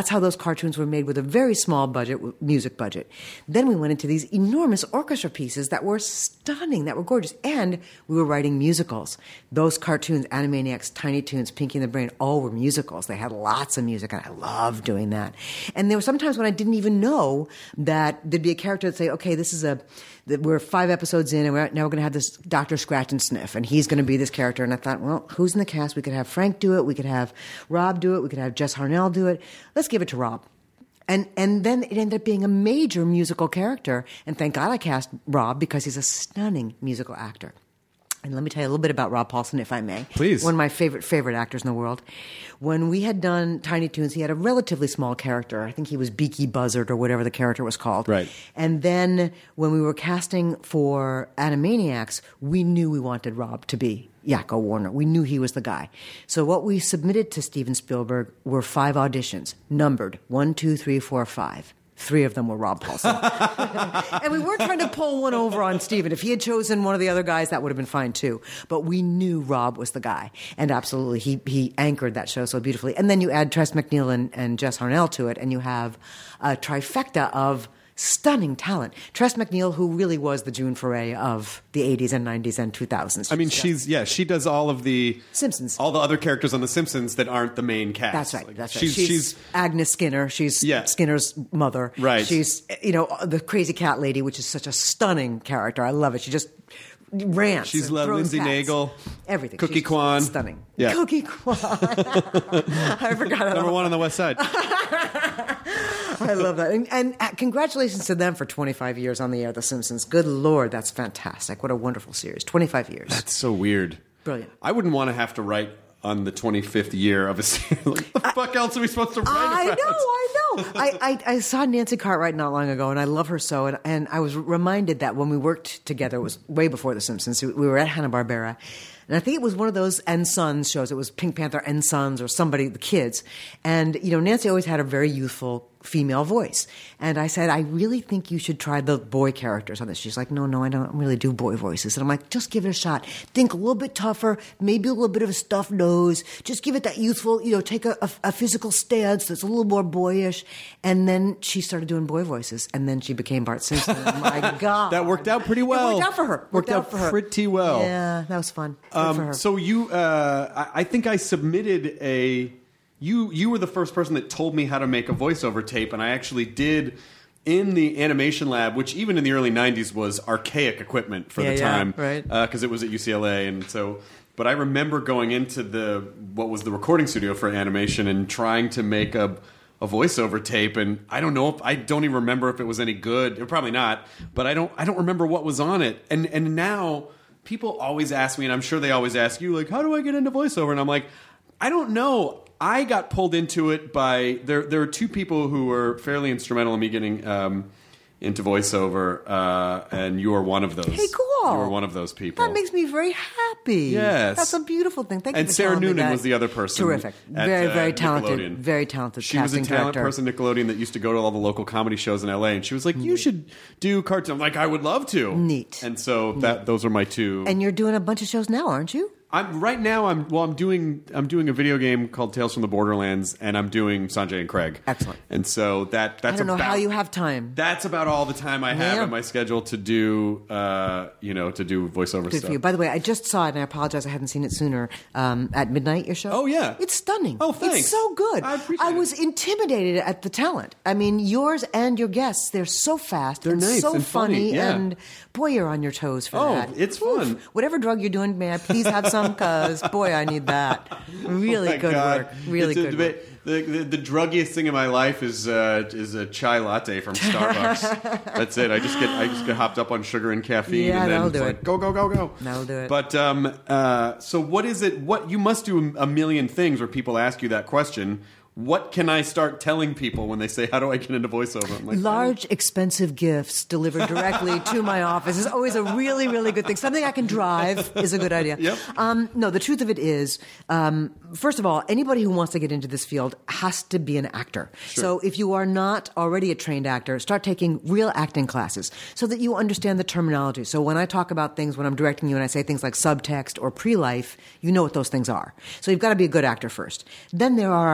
that's how those cartoons were made, with a very small budget, music budget. Then we went into these enormous orchestra pieces that were stunning, that were gorgeous. And we were writing musicals. Those cartoons, Animaniacs, Tiny Toons, Pinky and the Brain, all were musicals. They had lots of music, and I loved doing that. And there were some times when I didn't even know that there'd be a character that'd say, okay, this is a, we're five episodes in, and we're, now we're going to have this Doctor Scratch and Sniff, and he's going to be this character. And I thought, well, who's in the cast? We could have Frank do it. We could have Rob do it. We could have Jess Harnell do it. Let's give it to Rob. And and then it ended up being a major musical character. And thank God I cast Rob, because he's a stunning musical actor. And let me tell you a little bit about Rob Paulsen, if I may. Please. One of my favorite, favorite actors in the world. When we had done Tiny Toons, he had a relatively small character. I think he was Beaky Buzzard or whatever the character was called. Right. And then when we were casting for Animaniacs, we knew we wanted Rob to be Yakko Warner. We knew he was the guy. So what we submitted to Steven Spielberg were five auditions, numbered one, two, three, four, five. Three of them were Rob Paulsen. And we weren't trying to pull one over on Steven. If he had chosen one of the other guys, that would have been fine too. But we knew Rob was the guy. And absolutely, he he anchored that show so beautifully. And then you add Tress MacNeille and, and Jess Harnell to it, and you have a trifecta of stunning talent. Tress MacNeille, who really was the June Foray of the eighties and nineties and two thousands. I mean, she's, yeah, she does all of the Simpsons. all the other characters on The Simpsons that aren't the main cast. That's right. Like, That's right. She's, She's, she's Agnes Skinner. She's Yeah. Skinner's mother. Right. She's, you know, the crazy cat lady, which is such a stunning character. I love it. She just rants. She's and uh, throws Lindsay hats. Nagel. Everything. Cookie She's Kwan. Stunning. Yeah. Cookie Kwan. I forgot. number one on the West Side. I love that. And, and uh, congratulations to them for twenty-five years on the air, The Simpsons. Good Lord, that's fantastic. What a wonderful series. twenty-five years. That's so weird. Brilliant. I wouldn't want to have to write on the twenty-fifth year of a series. Like, what the I, fuck else are we supposed to write I about? know, I know. I, I, I saw Nancy Cartwright not long ago, and I love her so. And, and I was reminded that when we worked together, it was way before The Simpsons. We were at Hanna-Barbera. And I think it was one of those and Sons shows. It was Pink Panther and Sons or somebody, the kids. And, you know, Nancy always had a very youthful female voice. And I said, I really think you should try the boy characters on this. She's like, no, no, I don't really do boy voices. And I'm like, just give it a shot. Think a little bit tougher, maybe a little bit of a stuffed nose. Just give it that youthful, you know, take a, a, a physical stance that's a little more boyish. And then she started doing boy voices. And then she became Bart Simpson. Oh, my God. That worked out pretty well. It worked out for her. Worked, Worked out, out for her. pretty well. Yeah, that was fun. Good for her. Um, so you, uh, I, I think I submitted a. You you were the first person that told me how to make a voiceover tape, and I actually did in the animation lab, which even in the early nineties was archaic equipment for Yeah, the yeah, time, right. Because it was at U C L A, and so. But I remember going into the what was the recording studio for animation and trying to make a. a voiceover tape, and I don't know if I don't even remember if it was any good. Probably not, but I don't I don't remember what was on it. And and now people always ask me, and I'm sure they always ask you, like, how do I get into voiceover? And I'm like, I don't know. I got pulled into it by there. There are two people who were fairly instrumental in me getting um, into voiceover, uh, and you are one of those. Hey, cool. You are one of those people. That makes me very happy. Yes. That's a beautiful thing. Thank you And for Sarah telling me Noonan that. was the other person. Terrific. at, very, uh, very Nickelodeon. talented. Very talented She was a casting talent director. person at Nickelodeon that used to go to all the local comedy shows in L A, and she was like, you should do cartoons. I'm like, I would love to. Neat. And so that those are my two. And you're doing a bunch of shows now, aren't you? I'm right now. I'm well. I'm doing. I'm doing a video game called Tales from the Borderlands, and I'm doing Sanjay and Craig. Excellent. And so that that's I don't know about, how you have time. That's about all the time I have Yeah. in my schedule to do. Uh, you know, to do voiceover Good stuff. for you. By the way, I just saw it, and I apologize I hadn't seen it sooner. Um, at midnight, your show. Oh, yeah. it's stunning. Oh, thanks. It's so good. I appreciate was it. intimidated at the talent. I mean, yours and your guests. They're so fast. They're and nice so and funny, yeah. and boy, you're on your toes for Oh, that. it's Oof. fun. Whatever drug you're doing, may I please have some? Because boy, I need that. Really Oh my good God. work. Really It's a- good work. The, the, the druggiest thing in my life is uh, is a chai latte from Starbucks. That's it. I just get I just get hopped up on sugar and caffeine, Yeah, and then that'll it's do like it. go go go go. That'll do it. But um, uh, so what is it? What you must do a million things where people ask you that question. What can I start telling people when they say, "How do I get into voiceover?" I'm like, Large, expensive gifts delivered directly to my office is always a really, really good thing. Something I can drive is a good idea. Yep. Um, no, the truth of it is, um, first of all, anybody who wants to get into this field has to be an actor. Sure. So if you are not already a trained actor, start taking real acting classes so that you understand the terminology. So when I talk about things, when I'm directing you and I say things like subtext or pre-life, you know what those things are. So you've got to be a good actor first. Then there are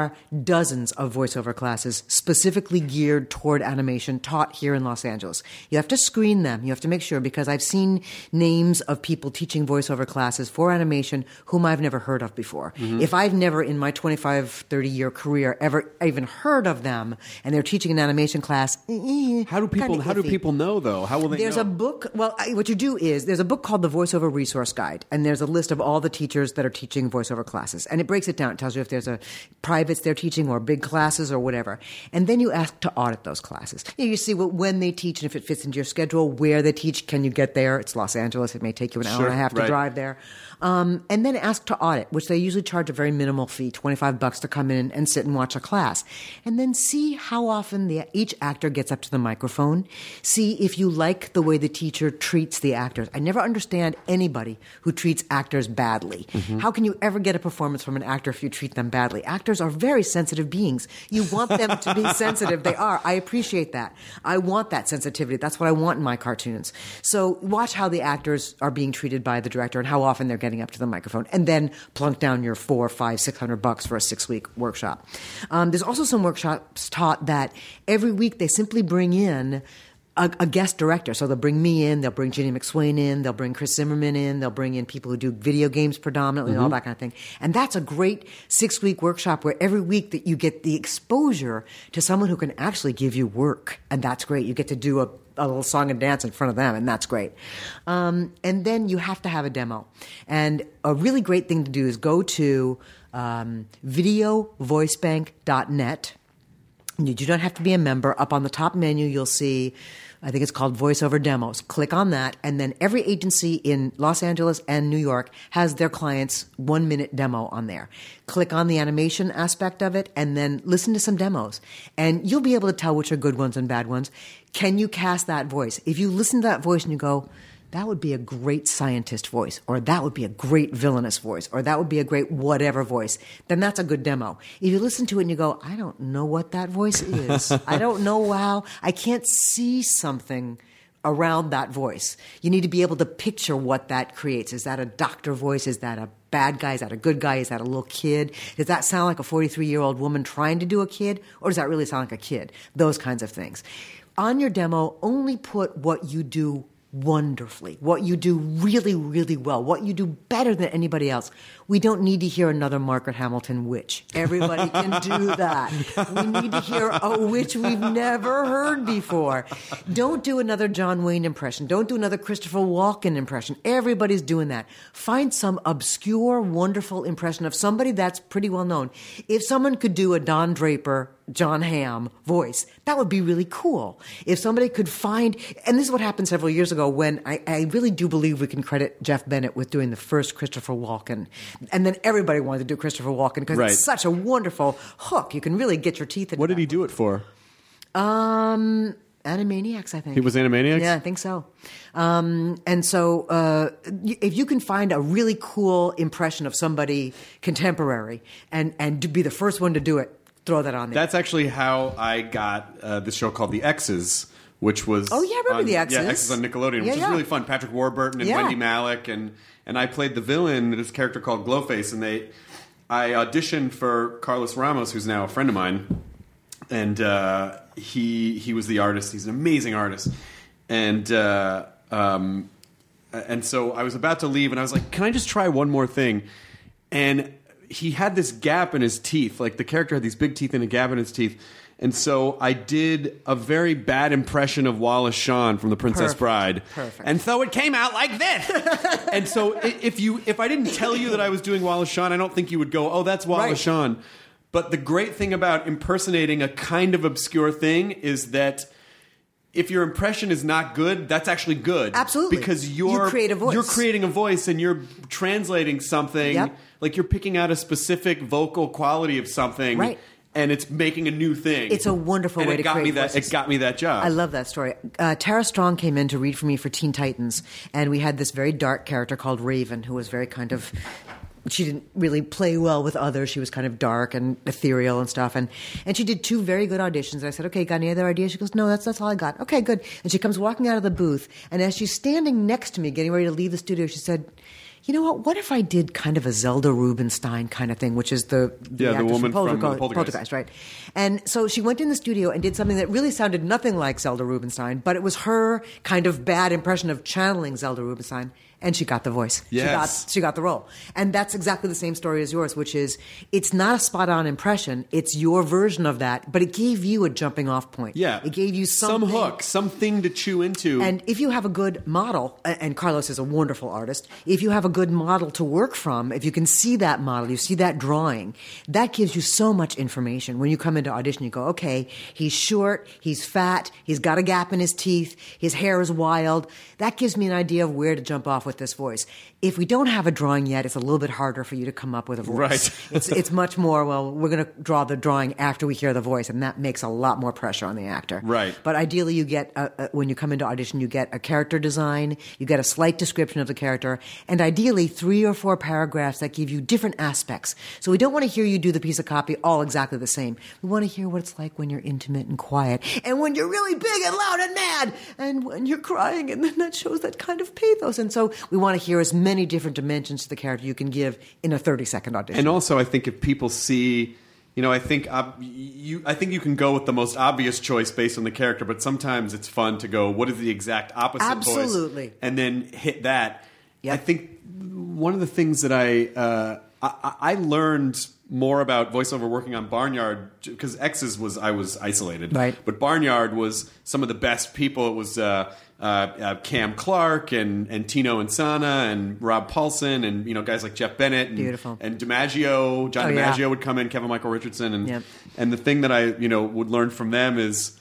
dozens of voiceover classes specifically geared toward animation taught here in Los Angeles. You have to screen them. You have to make sure, because I've seen names of people teaching voiceover classes for animation whom I've never heard of before. Mm-hmm. If I've never in my twenty-five, thirty year career ever even heard of them and they're teaching an animation class, eh, how do people how do people know though? How will they There's know? a book, well, I, what you do is there's a book called the Voiceover Resource Guide, and there's a list of all the teachers that are teaching voiceover classes. And it breaks it down. It tells you if there's a privates they're teaching or big classes or whatever. And then you ask to audit those classes. You, know, you see what, when they teach and if it fits into your schedule, where they teach, can you get there? It's Los Angeles. It may take you an hour Sure, and a half right. to drive there. Um, and then ask to audit, which they usually charge a very minimal fee, twenty-five bucks to come in and sit and watch a class. And then see how often the, each actor gets up to the microphone. See if you like the way the teacher treats the actors. I never understand anybody who treats actors badly. Mm-hmm. How can you ever get a performance from an actor if you treat them badly? Actors are very sensitive beings. You want them to be sensitive. They are. I appreciate that. I want that sensitivity. That's what I want in my cartoons. So watch how the actors are being treated by the director and how often they're getting up to the microphone, and then plunk down your four, five, six hundred bucks for a six-week workshop. Um, there's also some workshops taught that every week they simply bring in A, a guest director. So they'll bring me in, they'll bring Ginny McSwain in, they'll bring Chris Zimmerman in, they'll bring in people who do video games predominantly, mm-hmm. and all that kind of thing. And that's a great six-week workshop where every week that you get the exposure to someone who can actually give you work. And that's great. You get to do a, a little song and dance in front of them, and that's great. Um, and then you have to have a demo. And a really great thing to do is go to um, video voice bank dot net. You do not have to be a member. Up on the top menu, you'll see, I think it's called VoiceOver Demos. Click on that, and then every agency in Los Angeles and New York has their clients' one-minute demo on there. Click on the animation aspect of it, and then listen to some demos. And you'll be able to tell which are good ones and bad ones. Can you cast that voice? If you listen to that voice and you go, that would be a great scientist voice, or that would be a great villainous voice, or that would be a great whatever voice, then that's a good demo. If you listen to it and you go, I don't know what that voice is. I don't know how. I can't see something around that voice. You need to be able to picture what that creates. Is that a doctor voice? Is that a bad guy? Is that a good guy? Is that a little kid? Does that sound like a forty-three-year-old woman trying to do a kid? Or does that really sound like a kid? Those kinds of things. On your demo, only put what you do wonderfully, what you do really, really well, what you do better than anybody else. We don't need to hear another Margaret Hamilton witch. Everybody can do that. We need to hear a witch we've never heard before. Don't do another John Wayne impression. Don't do another Christopher Walken impression. Everybody's doing that. Find some obscure, wonderful impression of somebody that's pretty well known. If someone could do a Don Draper, John Hamm voice, that would be really cool. If somebody could find, and this is what happened several years ago when I, I really do believe we can credit Jeff Bennett with doing the first Christopher Walken. And then everybody wanted to do Christopher Walken because Right. it's such a wonderful hook. You can really get your teeth into What did that he do it for? Um, Animaniacs, I think. He was Animaniacs? Yeah, I think so. Um, and so uh, if you can find a really cool impression of somebody contemporary and, and to be the first one to do it, throw that on there. That's actually how I got uh, this show called The X's, which was Oh, yeah, I remember on, The X's. Yeah, X's on Nickelodeon, Yeah, which yeah. was really fun. Patrick Warburton and Yeah. Wendy Malick, and and I played the villain, this character called Glowface, and they I auditioned for Carlos Ramos, who's now a friend of mine, and uh, he he was the artist. He's an amazing artist, and uh, um, and so I was about to leave, and I was like, "Can I just try one more thing?" And he had this gap in his teeth, like the character had these big teeth and a gap in his teeth. And so I did a very bad impression of Wallace Shawn from The Princess Perfect. Bride. Perfect. And so it came out like this. And so i- if you if I didn't tell you that I was doing Wallace Shawn, I don't think you would go, oh, that's Wallace Right. Shawn. But the great thing about impersonating a kind of obscure thing is that if your impression is not good, that's actually good. Absolutely. Because You you're, create a voice. you're creating a voice and you're translating something. Yep. Like you're picking out a specific vocal quality of something. Right. And it's making a new thing. It's a wonderful and way it to got create me that. voices. It got me that job. I love that story. Uh, Tara Strong came in to read for me for Teen Titans, and we had this very dark character called Raven, who was very kind of. She didn't really play well with others. She was kind of dark and ethereal and stuff. And, and she did two very good auditions. And I said, okay, got any other ideas? She goes, no, that's, that's all I got. Okay, good. And she comes walking out of the booth. And as she's standing next to me, getting ready to leave the studio, she said, you know what? What if I did kind of a Zelda Rubinstein kind of thing, which is the, the Yeah, the actress woman from Poltergeist, Poltergeist. Poltergeist, right? And so she went in the studio and did something that really sounded nothing like Zelda Rubinstein, but it was her kind of bad impression of channeling Zelda Rubinstein. And she got the voice. Yes. She got, she got the role. And that's exactly the same story as yours, which is it's not a spot-on impression. It's your version of that, but it gave you a jumping off point. Yeah. It gave you something. Some hook, something to chew into. And if you have a good model, and Carlos is a wonderful artist, if you have a good model to work from, if you can see that model, you see that drawing, that gives you so much information. When you come into audition, you go, okay, he's short, he's fat, he's got a gap in his teeth, his hair is wild. That gives me an idea of where to jump off with this voice. If we don't have a drawing yet, it's a little bit harder for you to come up with a voice. Right. it's it's much more, well, we're going to draw the drawing after we hear the voice, and that makes a lot more pressure on the actor. Right. But ideally, you get, a, a, when you come into audition, you get a character design, you get a slight description of the character, and ideally three or four paragraphs that give you different aspects. So we don't want to hear you do the piece of copy all exactly the same. We want to hear what it's like when you're intimate and quiet, and when you're really big and loud and mad, and when you're crying, and then that shows that kind of pathos. And so we want to hear as many different dimensions to the character you can give in a thirty-second audition. And also, I think if people see, you know, I think uh, you, I think you can go with the most obvious choice based on the character, but sometimes it's fun to go, what is the exact opposite Absolutely. voice, and then hit that. Yep. I think one of the things that I uh, I, I learned more about voiceover working on Barnyard, because X's was I was isolated, right? But Barnyard was some of the best people. It was uh, uh, uh, Cam Clark and and Tino Insana and Rob Paulson and you know guys like Jeff Bennett and, Beautiful. and DiMaggio. John Oh, DiMaggio yeah. would come in, Kevin Michael Richardson, and Yep. and the thing that I you know would learn from them is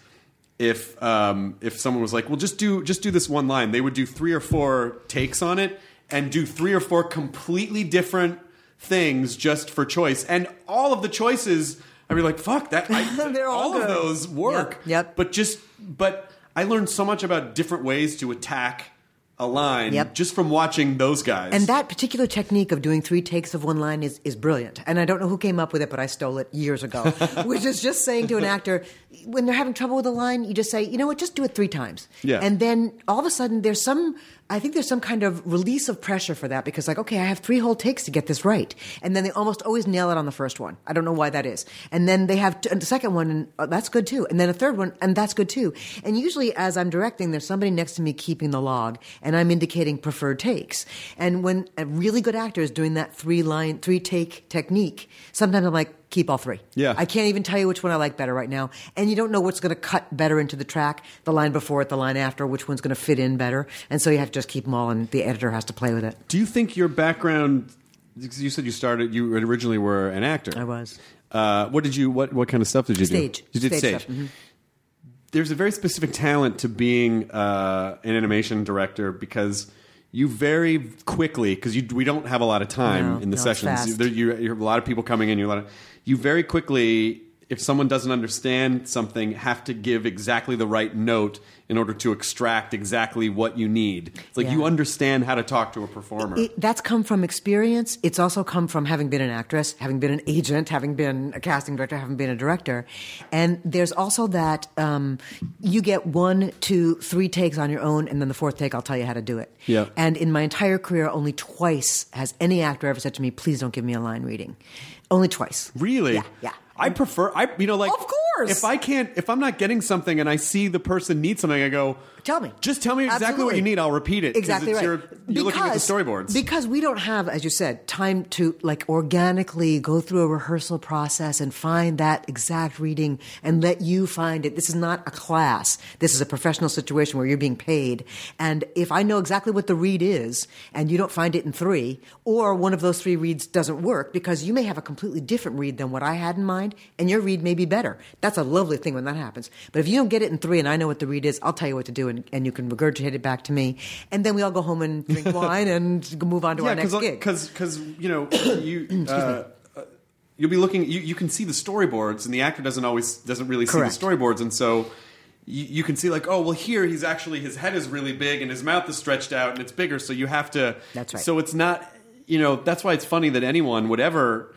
if um, if someone was like, well, just do just do this one line, they would do three or four takes on it and do three or four completely different things just for choice, and all of the choices I'd be like, fuck that I, They're all all of good. those work. Yep, yep. But just but I learned so much about different ways to attack a line Yep. just from watching those guys. And that particular technique of doing three takes of one line is, is brilliant. And I don't know who came up with it, but I stole it years ago. Which is just saying to an actor, when they're having trouble with a line, you just say, you know what, just do it three times. Yeah. And then all of a sudden there's some, I think there's some kind of release of pressure for that because like, okay, I have three whole takes to get this right. And then they almost always nail it on the first one. I don't know why that is. And then they have t- the second one, and oh, that's good too. And then a third one, and that's good too. And usually as I'm directing, there's somebody next to me keeping the log, and I'm indicating preferred takes. And when a really good actor is doing that three line, three take technique, sometimes I'm like, keep all three. Yeah. I can't even tell you which one I like better right now. And you don't know what's going to cut better into the track, the line before it, the line after, which one's going to fit in better. And so you have to just keep them all, and the editor has to play with it. do you think your background? Because you said you started, you originally were an actor. I was. Uh, what did you? What what kind of stuff did you Stage. do? You did Stage stage. stuff, mhm. There's a very specific talent to being uh, an animation director because you very quickly, because we don't have a lot of time No, in the no, it's sessions. fast. You, there, you, you have a lot of people coming in. You, a lot of, you very quickly, if someone doesn't understand something, have to give exactly the right note in order to extract exactly what you need. It's like Yeah. you understand how to talk to a performer. It, that's come from experience. It's also come from having been an actress, having been an agent, having been a casting director, having been a director. And there's also that um, you get one, two, three takes on your own, and then the fourth take, I'll tell you how to do it. Yeah. And in my entire career, only twice has any actor ever said to me, please don't give me a line reading. Only twice. Really? Yeah, yeah. I prefer, I you know, like, Of course. if I can't, if I'm not getting something and I see the person needs something, I go, Tell me. Just tell me exactly Absolutely. what you need. I'll repeat it. 'cause Exactly it's right. Your, you're looking at the Because- storyboards. Because we don't have, as you said, time to like organically go through a rehearsal process and find that exact reading and let you find it. This is not a class. This is a professional situation where you're being paid. And if I know exactly what the read is and you don't find it in three, or one of those three reads doesn't work because you may have a completely different read than what I had in mind and your read may be better. That's a lovely thing when that happens. But if you don't get it in three and I know what the read is, I'll tell you what to do and, and you can regurgitate it back to me. And then we all go home and drink wine and move on to yeah, our next gig. because you know you uh, uh, you'll be looking. You, you can see the storyboards, and the actor doesn't always doesn't really Correct. see the storyboards, and so you, you can see like, oh well, here he's actually his head is really big and his mouth is stretched out and it's bigger, so you have to. That's right. So it's not. You know that's why it's funny that anyone would ever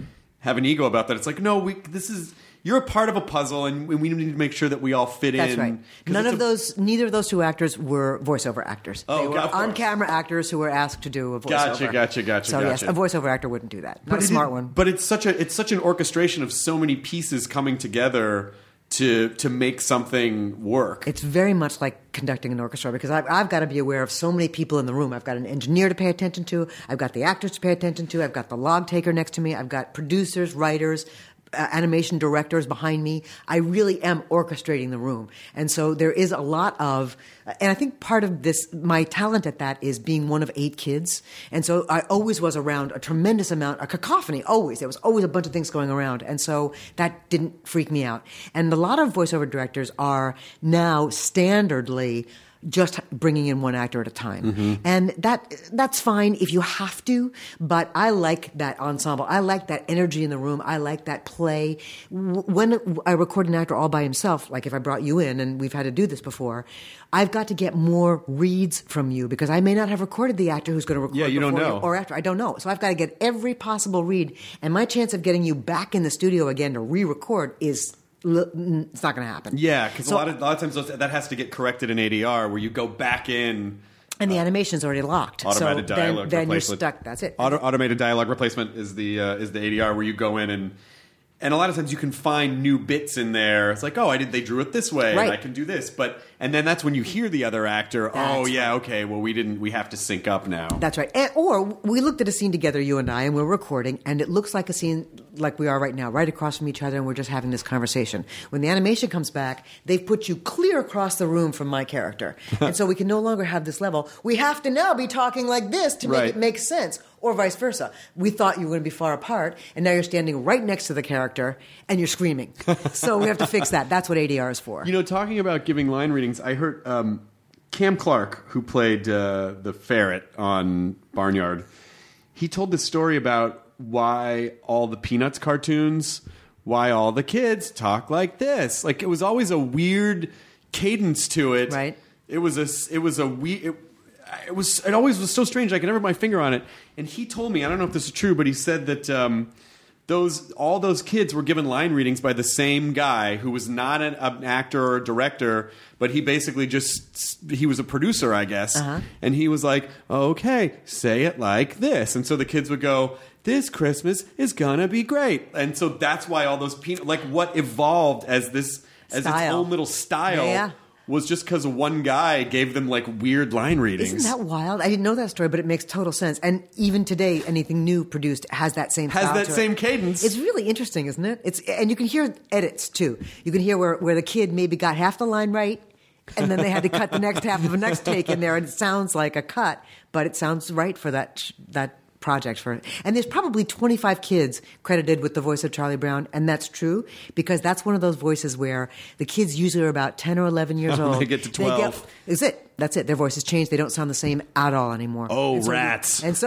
have an ego about that. It's like, no, we this is you're a part of a puzzle, and we need to make sure that we all fit That's in. right. None of a, those, neither of those two actors were voiceover actors. Oh, they were of course. on-camera actors who were asked to do a voiceover. Gotcha, gotcha, gotcha, So gotcha. yes, a voiceover actor wouldn't do that. Not a it smart is- one. But it's such a it's such an orchestration of so many pieces coming together to to make something work. It's very much like conducting an orchestra because I've, I've got to be aware of so many people in the room. I've got an engineer to pay attention to. I've got the actors to pay attention to. I've got the log taker next to me. I've got producers, writers, uh, animation directors behind me. I really am orchestrating the room. And so there is a lot of, and I think part of this, my talent at that is being one of eight kids. And so I always was around a tremendous amount, a cacophony, always. There was always a bunch of things going around. And so that didn't freak me out. And a lot of voiceover directors are now standardly just bringing in one actor at a time. Mm-hmm. And that that's fine if you have to, but I like that ensemble. I like that energy in the room. I like that play. W- When I record an actor all by himself, like if I brought you in and we've had to do this before, I've got to get more reads from you because I may not have recorded the actor who's going to record Yeah, you don't before know. or after. I don't know. So I've got to get every possible read. And my chance of getting you back in the studio again to re-record is it's not going to happen. Yeah, because So- a lot of a lot of times those, that has to get corrected in A D R, where you go back in. And the animation's already locked. Automated so dialogue then, then you're replacement. stuck. That's it. Auto, automated dialogue replacement is the uh, is the A D R where you go in and and a lot of times you can find new bits in there. It's like, oh, I did they drew it this way, Right. and I can do this. But and then that's when you hear the other actor. That's oh yeah, okay. Well, we didn't. We have to sync up now. That's right. And, or we looked at a scene together, you and I, and we're recording, and it looks like a scene like we are right now, right across from each other, and we're just having this conversation. When the animation comes back, they've put you clear across the room from my character. And so we can no longer have this level. We have to now be talking like this to make Right. it make sense, or vice versa. We thought you were going to be far apart, and now you're standing right next to the character, and you're screaming. So we have to fix that. That's what A D R is for. You know, talking about giving line readings, I heard um, Cam Clark, who played uh, the ferret on Barnyard, he told this story about why all the Peanuts cartoons, why all the kids talk like this. Like, it was always a weird cadence to it. Right. It was a, it was a we. It, it was. It always was so strange. I could never put my finger on it. And he told me, I don't know if this is true, but he said that um, those all those kids were given line readings by the same guy who was not an, an actor or a director, but he basically just he was a producer, I guess. Uh-huh. And he was like, "Okay, say it like this," and so the kids would go, "This Christmas is gonna be great," and so that's why all those peanut like what evolved as this as its Style. own little style. Yeah, yeah. Was just because one guy gave them like weird line readings. Isn't that wild? I didn't know that story, but it makes total sense. And even today, anything new produced has that same Has style that to it. same cadence. It's really interesting, isn't it? It's and you can hear edits too. You can hear where, where the kid maybe got half the line right, and then they had to cut the next half of a next take in there, and it sounds like a cut, but it sounds right for that that project for it. And there's probably twenty-five kids credited with the voice of Charlie Brown, and that's true because that's one of those voices where the kids usually are about ten or eleven years old. They get to twelve. Is it? That's it. Their voices change. They don't sound the same at all anymore. Oh, And so- rats. And so,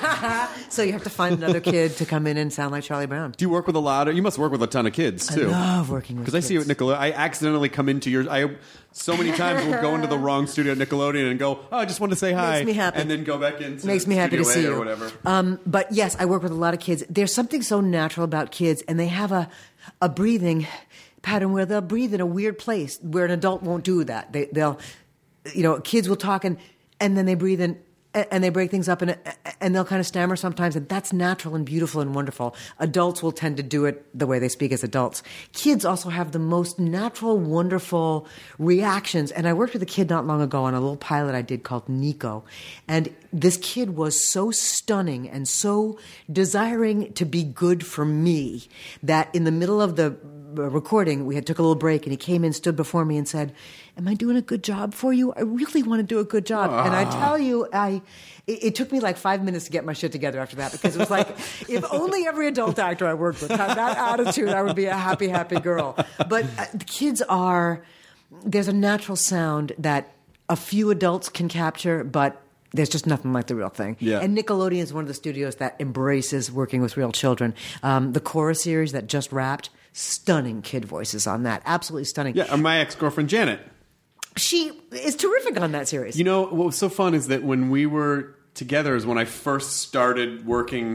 so you have to find another kid to come in and sound like Charlie Brown. Do you work with a lot of? You must work with a ton of kids too. I love working with because I see you at kids. Nickelodeon. I accidentally come into your. I so many times will go into the wrong studio at Nickelodeon and go, "Oh, I just wanted to say hi," Makes me happy. and then go back in. Makes me happy to Studio see A you. or whatever. Um, but yes, I work with a lot of kids. There's something so natural about kids, and they have a a breathing pattern where they'll breathe in a weird place where an adult won't do that. They, they'll, you know, kids will talk and and then they breathe in. And they break things up, and and they'll kind of stammer sometimes, and that's natural and beautiful and wonderful. Adults will tend to do it the way they speak as adults. Kids also have the most natural, wonderful reactions. And I worked with a kid not long ago on a little pilot I did called Nico, and this kid was so stunning and so desiring to be good for me that in the middle of the recording, we had took a little break, and he came in, stood before me, and said, "Am I doing a good job for you? I really want to do a good job." And I tell you, I it, it took me like five minutes to get my shit together after that because it was like, if only every adult actor I worked with had that attitude, I would be a happy, happy girl. But uh, the kids are there's a natural sound that a few adults can capture, but there's just nothing like the real thing. Yeah. And Nickelodeon is one of the studios that embraces working with real children. Um, the Cora series that just wrapped, stunning kid voices on that. Absolutely stunning. Yeah, and my ex girlfriend Janet. She is terrific on that series. You know what was so fun is that when we were together is when I first started working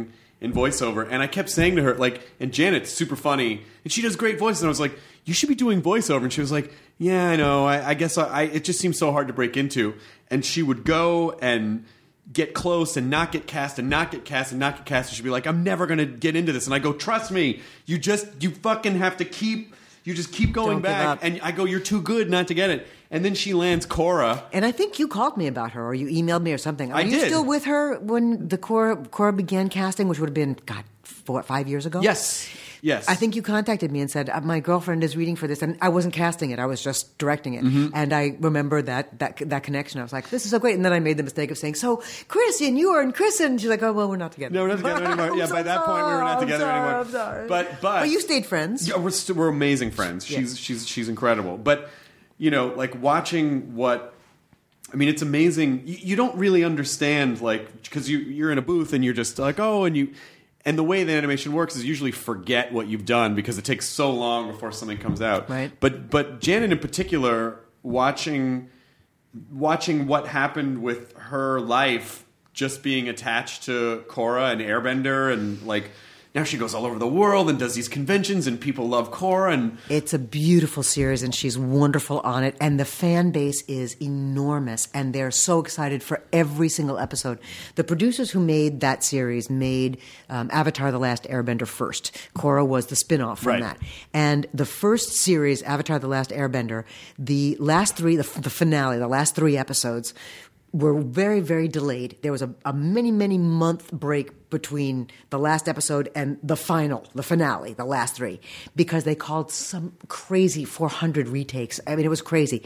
in voiceover, and I kept saying to her, like, and Janet's super funny, and she does great voices, and I was like, you should be doing voiceover, and she was like, yeah, I know, I, I guess I, I, it just seems so hard to break into, and she would go and get close and not get cast and not get cast and not get cast, and she'd be like, I'm never going to get into this, and I go, trust me, you just, you fucking have to keep, you just keep going Don't give back, up. and I go, you're too good not to get it, and then she lands Cora. And I think you called me about her, or you emailed me or something. Are I you did. still with her when the Cora, Cora began casting, which would have been, God, four, five years ago? Yes. Yes. I think you contacted me and said, uh, my girlfriend is reading for this. And I wasn't casting it. I was just directing it. Mm-hmm. And I remember that, that that connection. I was like, this is so great. And then I made the mistake of saying, so Chris and you are and Chris. And she's like, oh, well, we're not together. No, we're not together anymore. I'm Yeah, so by that point, we were not sorry, together I'm sorry, anymore. I'm sorry. But, but, But you stayed friends. Yeah, we're, st- we're amazing friends. She's, Yes. she's, she's incredible. But, you know, like watching what, I mean, it's amazing. You, you don't really understand, like, because you, you're in a booth and you're just like, oh, and you, and the way the animation works is usually forget what you've done because it takes so long before something comes out. Right. But, but Janet in particular, watching, watching what happened with her life just being attached to Korra and Airbender, and like now she goes all over the world and does these conventions and people love Korra, and It's a beautiful series, and she's wonderful on it. And the fan base is enormous, and they're so excited for every single episode. The producers who made that series made um, Avatar: The Last Airbender first. Korra was the spin-off from Right. that. And the first series, Avatar: The Last Airbender, the last three, the, the finale, the last three episodes were very, very delayed. There was a, a many, many month break between the last episode and the final, the finale, the last three, because they called some crazy four hundred retakes. I mean, it was crazy.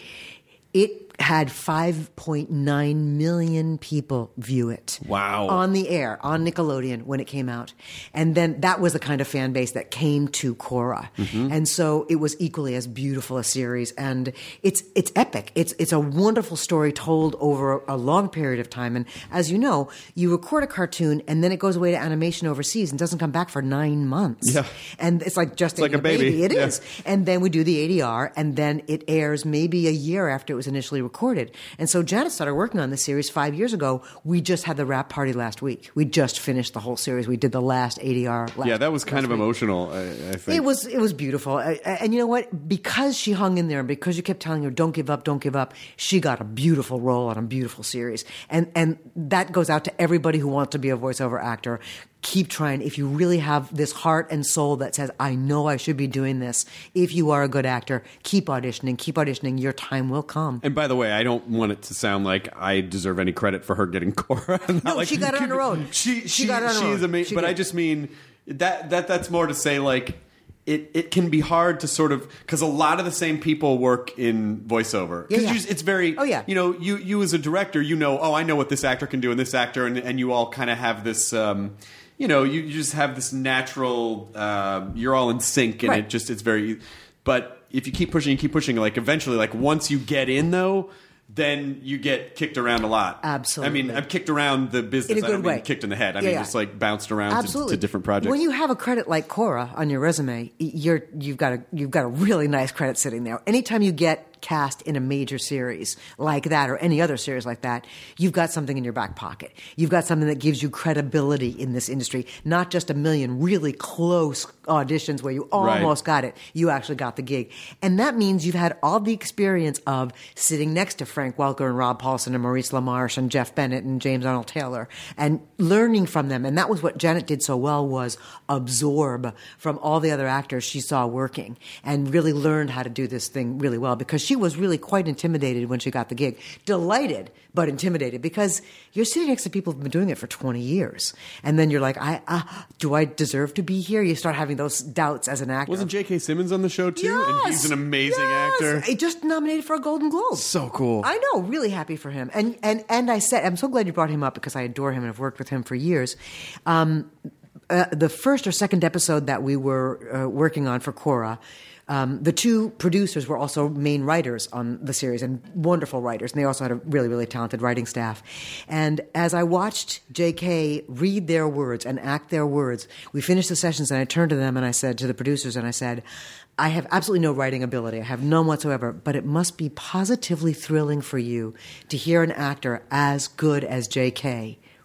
It had five point nine million people view it. Wow. On the air, on Nickelodeon when it came out. And then that was the kind of fan base that came to Korra. Mm-hmm. And so it was equally as beautiful a series. And it's it's epic. It's it's a wonderful story told over a long period of time. And as you know, you record a cartoon and then it goes away to animation overseas and doesn't come back for nine months. Yeah. And it's like just like a a baby. It Yeah. is. And then we do the A D R, and then it airs maybe a year after it was initially recorded. And so Janet started working on this series five years ago. We just had the wrap party last week. We just finished the whole series. We did the last A D R last yeah, that was kind of last week. emotional. I, I think It was it was beautiful, I- I- and you know what? Because she hung in there, and because you kept telling her, "Don't give up, don't give up," she got a beautiful role on a beautiful series, and and that goes out to everybody who wants to be a voiceover actor. Keep trying. If you really have this heart and soul that says, "I know I should be doing this," if you are a good actor, keep auditioning, keep auditioning. Your time will come. And by the way, I don't want it to sound like I deserve any credit for her getting Korra. Not No, like, she got it on her own. She She she, got it on her she is own. amazing. She But I did. just mean that that that's more to say like it it can be hard to sort of because a lot of the same people work in voiceover. 'Cause Yeah, yeah. you just- it's very Oh, yeah. you know you you as a director you know oh I know what this actor can do and this actor and and you all kind of have this. Um, you know, you, you just have this natural. Uh, you're all in sync, and Right. it just it's very. But if you keep pushing, you keep pushing. Like eventually, like once you get in, though, then you get kicked around a lot. Absolutely. I mean, I've kicked around the business. In a I don't good mean way. kicked in the head. I Yeah, mean, yeah. just like bounced around to, Absolutely. to different projects. When you have a credit like Korra on your resume, you're you've got a you've got a really nice credit sitting there. Anytime you get cast in a major series like that or any other series like that, you've got something in your back pocket. You've got something that gives you credibility in this industry, not just a million really close auditions where you almost got it. You actually got the gig. And that means you've had all the experience of sitting next to Frank Welker and Rob Paulson and Maurice LaMarche and Jeff Bennett and James Arnold Taylor and learning from them. And that was what Janet did so well, was absorb from all the other actors she saw working and really learned how to do this thing really well, because she was really quite intimidated when she got the gig. Delighted, but intimidated, because you're sitting next to people who've been doing it for twenty years. And then you're like, I, uh, do I deserve to be here? You start having those doubts as an actor. Wasn't J K. Simmons on the show too? And he's an amazing Yes! actor. He just nominated for a Golden Globe. So cool. I know, really happy for him. And and and I said, I'm so glad you brought him up, because I adore him and I've worked with him for years. Um, uh, the first or second episode that we were uh, working on for Korra, Um, the two producers were also main writers on the series, and wonderful writers, and they also had a really, really talented writing staff. And as I watched J K read their words and act their words, we finished the sessions, and I turned to them and I said, to the producers, and I said, I have absolutely no writing ability. I have none whatsoever, but it must be positively thrilling for you to hear an actor as good as J K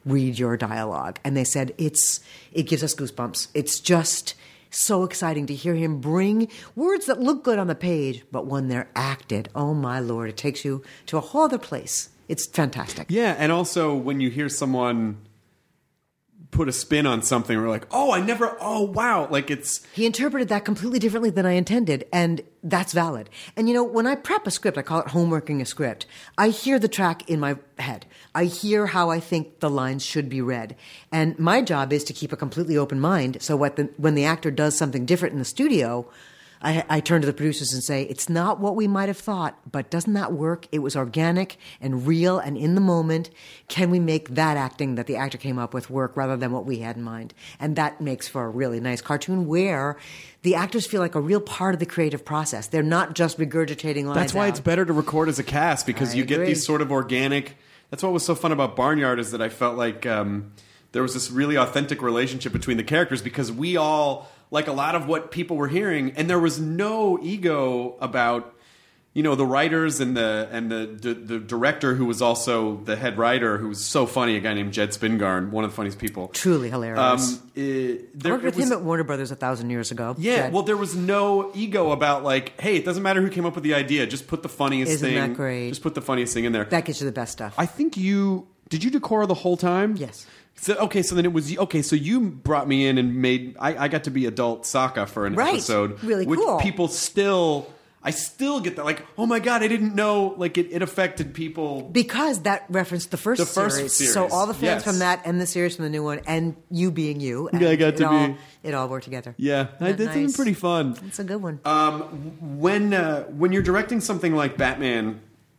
read your dialogue. And they said, it's it gives us goosebumps. It's just so exciting to hear him bring words that look good on the page, but when they're acted, oh my Lord, it takes you to a whole other place. It's fantastic. Yeah, and also when you hear someone put a spin on something, we're like, oh, I never, oh, wow. Like it's... He interpreted that completely differently than I intended, and that's valid. And you know, when I prep a script, I call it homeworking a script, I hear the track in my head. I hear how I think the lines should be read. And my job is to keep a completely open mind, so what the, when the actor does something different in the studio, I, I turn to the producers and say, it's not what we might have thought, but doesn't that work? It was organic and real and in the moment. Can we make that acting that the actor came up with work rather than what we had in mind? And that makes for a really nice cartoon where the actors feel like a real part of the creative process. They're not just regurgitating lines. That's why out. It's better to record as a cast, because I you agree. get these sort of organic... That's what was so fun about Barnyard, is that I felt like um, there was this really authentic relationship between the characters, because we all... like a lot of what people were hearing, and there was no ego about, you know, the writers and the and the, the the director, who was also the head writer, who was so funny, a guy named Jed Spingarn, one of the funniest people. Truly hilarious. Um, it, there, I worked with it was, him at Warner Brothers a thousand years ago. Yeah, Jed. well, there was no ego about like, hey, it doesn't matter who came up with the idea, just put the funniest Isn't thing. that great? Just put the funniest thing in there. That gets you the best stuff. I think you did you do Cora the whole time? Yes. So, okay, so then it was okay. So you brought me in and made I, I got to be adult Sokka for an Right. episode, Really which cool. people still, I still get that like, oh my god, I didn't know, like it, it affected people. Because that referenced the first, The first series. series, So all the fans yes. from that and the series from the new one, and you being you. And Yeah, I got it to all, be- It all worked together. Yeah, Isn't that it's been nice? pretty fun. It's a good one. Um, when uh, when you're directing something like Batman,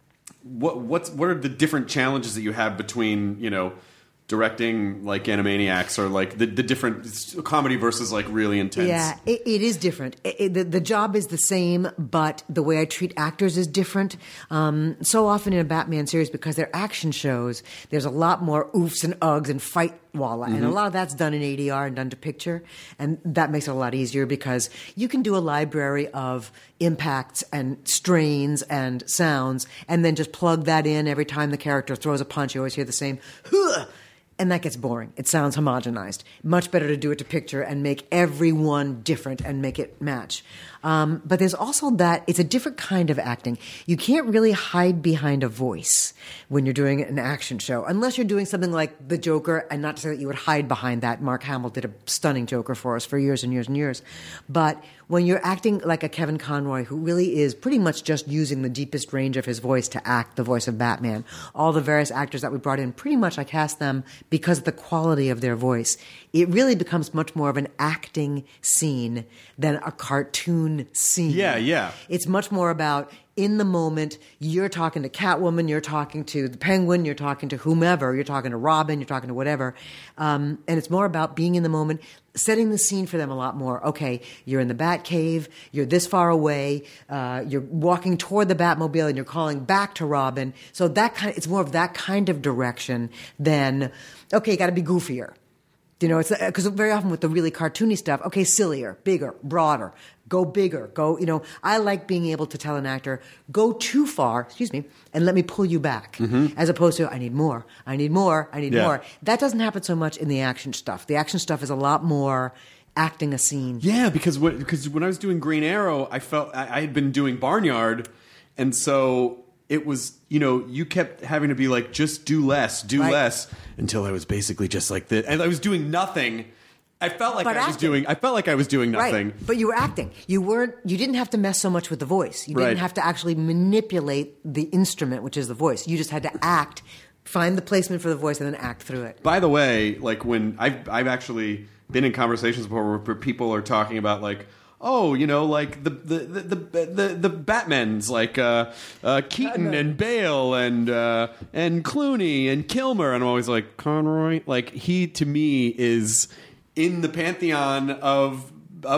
what what's what are the different challenges that you have between, you know, directing like Animaniacs, or like the, the different comedy versus like really intense? Yeah, it, it is different. It, it, the, the job is the same, but the way I treat actors is different. Um, so often in a Batman series, because they're action shows, there's a lot more oofs and ughs and fight walla, and a lot of that's done in A D R and done to picture, and that makes it a lot easier because you can do a library of impacts and strains and sounds, and then just plug that in every time the character throws a punch. You always hear the same "huh," and that gets boring. It sounds homogenized. Much better to do it to picture and make everyone different and make it match. Um, but there's also that it's a different kind of acting. You can't really hide behind a voice when you're doing an action show, unless you're doing something like The Joker, and not to say that you would hide behind that. Mark Hamill did a stunning Joker for us for years and years and years. But when you're acting like a Kevin Conroy, who really is pretty much just using the deepest range of his voice to act the voice of Batman, all the various actors that we brought in, pretty much I cast them because of the quality of their voice. It really becomes much more of an acting scene than a cartoon scene. Yeah, yeah. It's much more about in the moment, you're talking to Catwoman, you're talking to the Penguin, you're talking to whomever, you're talking to Robin, you're talking to whatever. Um, and it's more about being in the moment, setting the scene for them a lot more. Okay, you're in the Batcave, you're this far away, uh, you're walking toward the Batmobile and you're calling back to Robin. So that kind of, it's more of that kind of direction than, okay, you got to be goofier. You know, it's because very often with the really cartoony stuff, okay, sillier, bigger, broader, go bigger, go, you know, I like being able to tell an actor, go too far, excuse me, and let me pull you back, mm-hmm. as opposed to, I need more, I need more, I need Yeah. more. That doesn't happen so much in the action stuff. The action stuff is a lot more acting a scene. Yeah, because when, because when I was doing Green Arrow, I felt I, I had been doing Barnyard, and so it was, you know, you kept having to be like, just do less, do Right. less, until I was basically just like this, and I was doing nothing. I felt like But I was acting. doing. I felt like I was doing nothing. Right, but you were acting. You weren't. You didn't have to mess so much with the voice. You didn't Right. have to actually manipulate the instrument, which is the voice. You just had to act, find the placement for the voice, and then act through it. By the way, like when I've I've actually been in conversations before where people are talking about like, oh, you know, like the the the the the, the Batmans, like uh, uh, Keaton and Bale and uh, and Clooney and Kilmer, and I'm always like, Conroy, like he to me is in the pantheon of of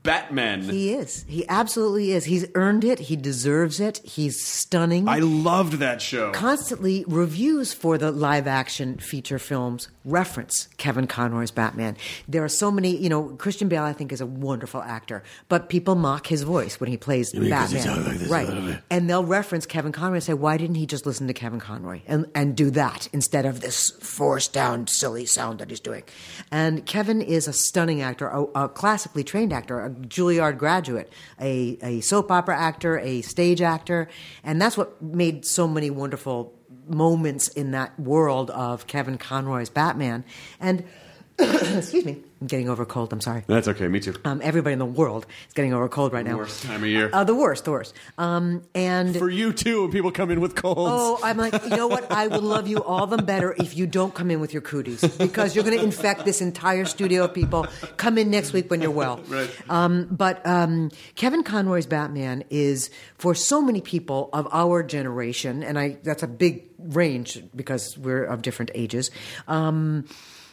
Batman. He is. He absolutely is. He's earned it. He deserves it. He's stunning. I loved that show. Constantly, reviews for the live-action feature films reference Kevin Conroy's Batman. There are so many, you know, Christian Bale, I think, is a wonderful actor, but people mock his voice when he plays Batman. Like this, right. And they'll reference Kevin Conroy and say, why didn't he just listen to Kevin Conroy and, and do that instead of this forced down, silly sound that he's doing? And Kevin is a stunning actor, a, a classically trained actor, a Juilliard graduate, a, a soap opera actor, a stage actor, and that's what made so many wonderful moments in that world of Kevin Conroy's Batman. And excuse me, I'm getting over a cold. I'm sorry. That's okay. Me too. Um, everybody in the world is getting over a cold right now. The worst time of year. Uh, the worst, the worst. Um, and for you too, when people come in with colds. Oh, I'm like, you know what? I will love you all the better if you don't come in with your cooties, because you're going to infect this entire studio of people. Come in next week when you're well. Right. Um, but um, Kevin Conroy's Batman is, for so many people of our generation, and I that's a big range because we're of different ages. Um,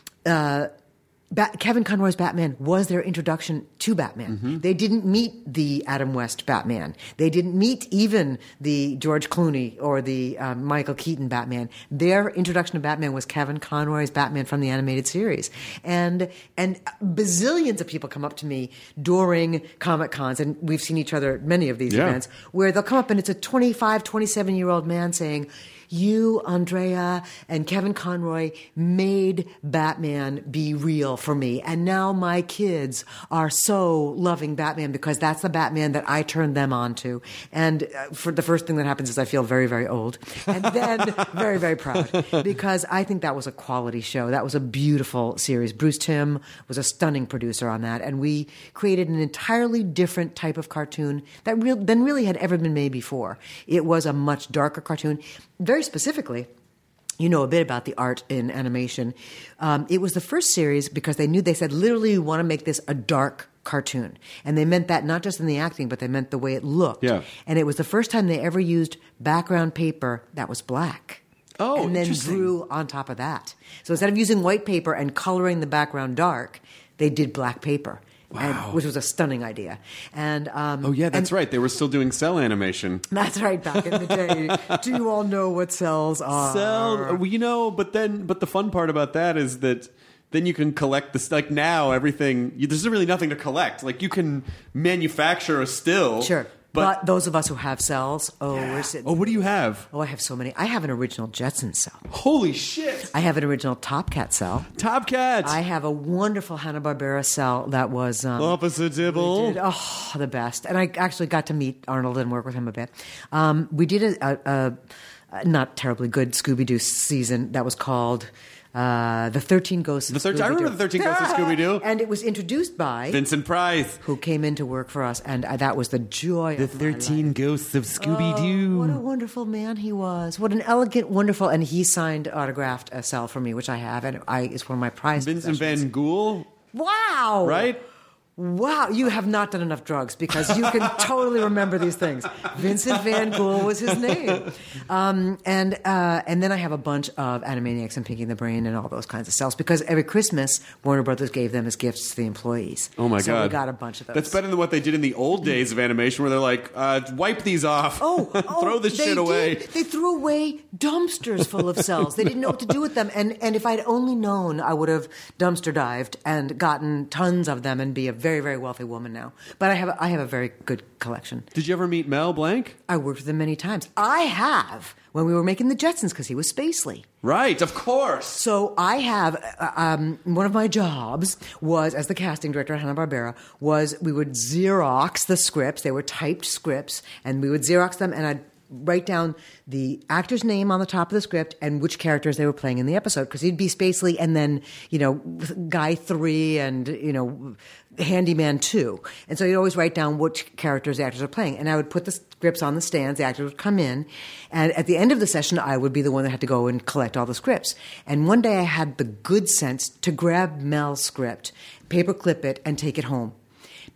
uh, Ba- Kevin Conroy's Batman was their introduction to Batman. Mm-hmm. They didn't meet the Adam West Batman. They didn't meet even the George Clooney or the um, Michael Keaton Batman. Their introduction to Batman was Kevin Conroy's Batman from the animated series. And and bazillions of people come up to me during Comic Cons, and we've seen each other at many of these yeah. events, where they'll come up and it's a twenty-five, twenty-seven-year-old man saying, you, Andrea, and Kevin Conroy made Batman be real for me. And now my kids are so loving Batman because that's the Batman that I turned them on to. And uh, for the first thing that happens is I feel very, very old. And then very, very proud because I think that was a quality show. That was a beautiful series. Bruce Timm was a stunning producer on that. And we created an entirely different type of cartoon that real, than really had ever been made before. It was a much darker cartoon. Very specifically, you know a bit about the art in animation. Um, it was the first series because they knew, they said, literally, we want to make this a dark cartoon. And they meant that not just in the acting, but they meant the way it looked. Yeah. And it was the first time they ever used background paper that was black. Oh, and then interesting. drew on top of that. So instead of using white paper and coloring the background dark, they did black paper. Wow. And, which was a stunning idea. And um, oh yeah, that's and, right. They were still doing cell animation. That's right. Back in the day, do you all know what cells are? Cell, well, you know. But then, but the fun part about that is that then you can collect this. Like now, everything you, there's really nothing to collect. Like you can manufacture a still. Sure. But, but those of us who have cells, oh, yeah. we're sitting. Oh, what do you have? Oh, I have so many. I have an original Jetson cell. Holy shit! I have an original Top Cat cell. Top Cat. I have a wonderful Hanna-Barbera cell that was um, Officer Dibble. Oh, the best. And I actually got to meet Arnold and work with him a bit. Um, we did a, a, a not terribly good Scooby-Doo season that was called Uh, the thirteen Ghosts of the thirteen, Scooby-Doo. I remember the thirteen Ghosts of Scooby-Doo. And it was introduced by Vincent Price, who came in to work for us, and uh, that was the joy the of thirteen my life. Ghosts of Scooby-Doo. Oh, what a wonderful man he was. What an elegant, wonderful, and he signed, autographed a cell for me, which I have, and I it's one of my prized Vincent possessions. Van Gogh. Wow. Right? Wow, you have not done enough drugs because you can totally remember these things. Vincent Van Gogh was his name. Um, and uh, and then I have a bunch of Animaniacs and Pinky and the Brain and all those kinds of cells because every Christmas, Warner Brothers gave them as gifts to the employees. Oh, my so God. So we got a bunch of those. That's better than what they did in the old days of animation where they're like, uh, wipe these off. Oh, oh throw this they shit away. Did. They threw away dumpsters full of cells. They didn't know what to do with them. And, and if I'd only known, I would have dumpster dived and gotten tons of them and be a very, very wealthy woman now. But I have a, I have a very good collection. Did you ever meet Mel Blanc? I worked with him many times. I have when we were making the Jetsons because he was Spacely. Right, of course. So I have uh, um, one of my jobs was as the casting director at Hanna-Barbera was we would Xerox the scripts. They were typed scripts, and we would Xerox them, and I'd write down the actor's name on the top of the script and which characters they were playing in the episode because he'd be Spacely and then, you know, Guy three and, you know, Handyman two. And so you'd always write down which characters the actors are playing. And I would put the scripts on the stands. The actors would come in. And at the end of the session, I would be the one that had to go and collect all the scripts. And one day I had the good sense to grab Mel's script, paperclip it, and take it home.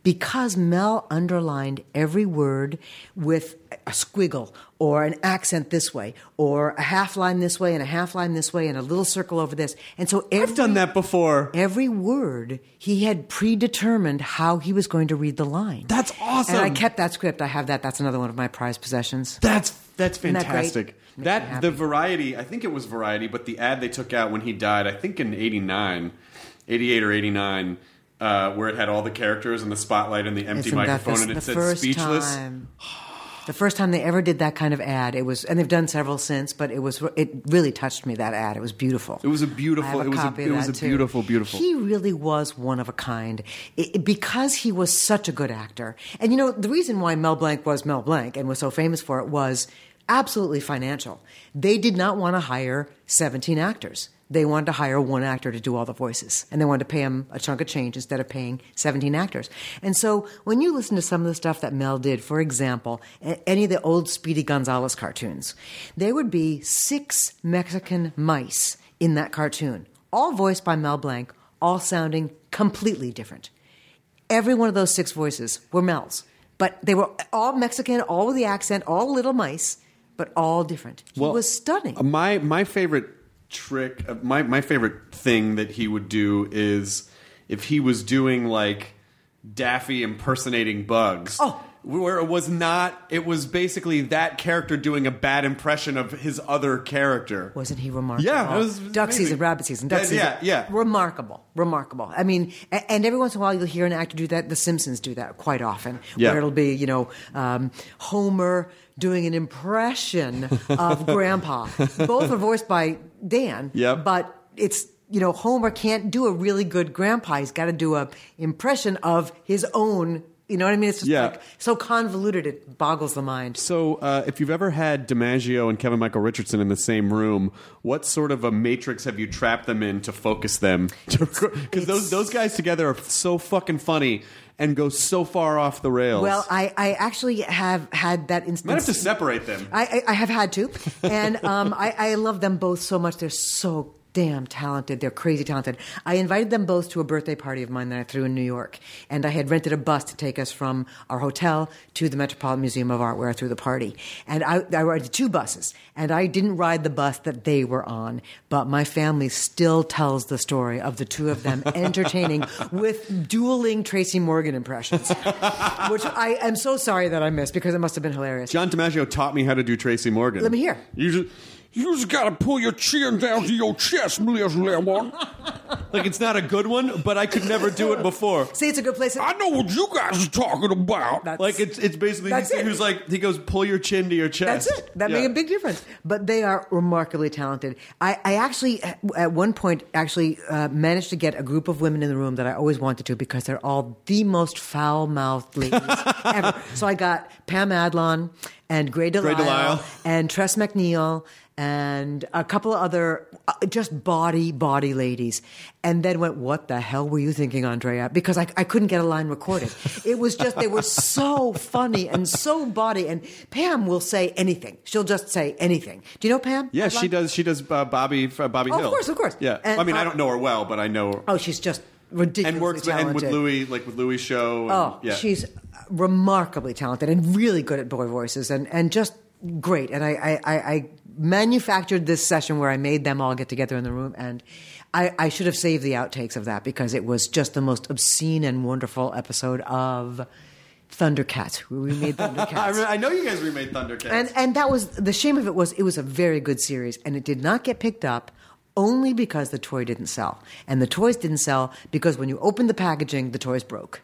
because Mel underlined every word with a squiggle or an accent this way or a half line this way and a half line this way and a little circle over this. And so every, I've done that before. Every word, he had predetermined how he was going to read the line. That's awesome. And I kept that script. I have that. That's another one of my prized possessions. That's that's Isn't that great? fantastic. Makes me That, happy. the Variety, I think it was Variety, but the ad they took out when he died, I think in eighty-nine, eighty-eight or eighty-nine, uh, where it had all the characters and the spotlight and the empty Isn't that microphone the, and it the said first speechless. Time, the first time they ever did that kind of ad, it was, and they've done several since, but it was, it really touched me, that ad. It was beautiful. It was a beautiful, I have a it was a, copy it of was a that, too. beautiful, beautiful. He really was one of a kind. It, it- because he was such a good actor. And you know, the reason why Mel Blanc was Mel Blanc and was so famous for it was absolutely financial. They did not want to hire seventeen actors. They wanted to hire one actor to do all the voices. And they wanted to pay him a chunk of change instead of paying seventeen actors. And so when you listen to some of the stuff that Mel did, for example, a- any of the old Speedy Gonzalez cartoons, there would be six Mexican mice in that cartoon, all voiced by Mel Blanc, all sounding completely different. Every one of those six voices were Mel's. But they were all Mexican, all with the accent, all little mice, but all different. He was stunning. My my favorite trick, uh, my my favorite thing that he would do is if he was doing like Daffy impersonating Bugs. Oh. Where it was not, it was basically that character doing a bad impression of his other character. Wasn't he remarkable? Yeah, it was Duck amazing. season, rabbit season, duck Yeah, season. yeah, yeah. Remarkable, remarkable. I mean, a- and every once in a while you'll hear an actor do that. The Simpsons do that quite often, Yeah. where it'll be, you know, um, Homer doing an impression of Grandpa. Both are voiced by Dan, Yep. but it's, you know, Homer can't do a really good Grandpa. He's got to do a impression of his own. You know what I mean? It's just Yeah. like so convoluted it boggles the mind. So, uh, if you've ever had DiMaggio and Kevin Michael Richardson in the same room, what sort of a matrix have you trapped them in to focus them? Because those those guys together are so fucking funny and go so far off the rails. Well, I, I actually have had that instance. might have to separate them. I, I, I have had to, and um, I, I love them both so much. They're so damn talented. They're crazy talented. I invited them both to a birthday party of mine that I threw in New York, and I had rented a bus to take us from our hotel to the Metropolitan Museum of Art where I threw the party. And I, I rode two buses, and I didn't ride the bus that they were on, but my family still tells the story of the two of them entertaining with dueling Tracy Morgan impressions, which I am so sorry that I missed because it must have been hilarious. John DiMaggio taught me how to do Tracy Morgan. Let me hear. You just, you just gotta pull your chin down to your chest, Miss Lemon. Like, it's not a good one, but I could never do it before. See, it's a good place. I know what you guys are talking about. That's- like, it's it's basically, That's he, it. he was like, he goes, pull your chin to your chest. That's it. That Yeah. made a big difference. But they are remarkably talented. I, I actually, at one point, actually uh, managed to get a group of women in the room that I always wanted to because they're all the most foul-mouthed ladies ever. So I got Pam Adlon and Grey Delisle, Delisle. and Tress MacNeille and a couple of other uh, just body, body ladies. And then went, what the hell were you thinking, Andrea? Because I, I couldn't get a line recorded. It was just, they were so funny and so body. And Pam will say anything. She'll just say anything. Do you know Pam? Yeah, she Adlon? does. She does uh, Bobby uh, Bobby Oh, of Hill. course, of course. Yeah, And, I mean, I uh, don't know her well, but I know her. Oh, she's just ridiculously and works with, talented. and with Louis, like with Louis' show. And, Oh, yeah. she's remarkably talented and really good at boy voices and, and just great. And I, I, I manufactured this session where I made them all get together in the room, and I, I should have saved the outtakes of that because it was just the most obscene and wonderful episode of Thundercats. We remade I, Thundercats. re- I know you guys remade Thundercats. And and that was the shame of it was it was a very good series and it did not get picked up only because the toy didn't sell. And the toys didn't sell because when you opened the packaging, the toys broke.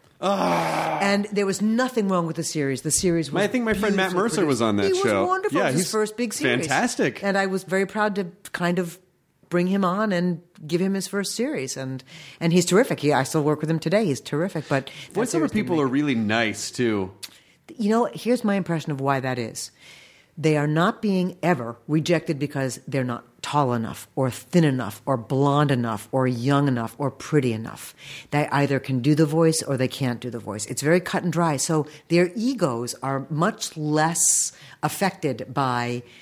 And there was nothing wrong with the series. The series was I think my friend Matt beautifully Mercer was on that produced. show. He was wonderful. Yeah, It was his he's first big series. fantastic. And I was very proud to kind of bring him on and give him his first series. And and he's terrific. He, I still work with him today. He's terrific. But that voiceover series didn't people make are really nice too. you know, here's my impression of why that is. They are not being ever rejected because they're not tall enough or thin enough or blonde enough or young enough or pretty enough. They either can do the voice or they can't do the voice. It's very cut and dry. So their egos are much less affected by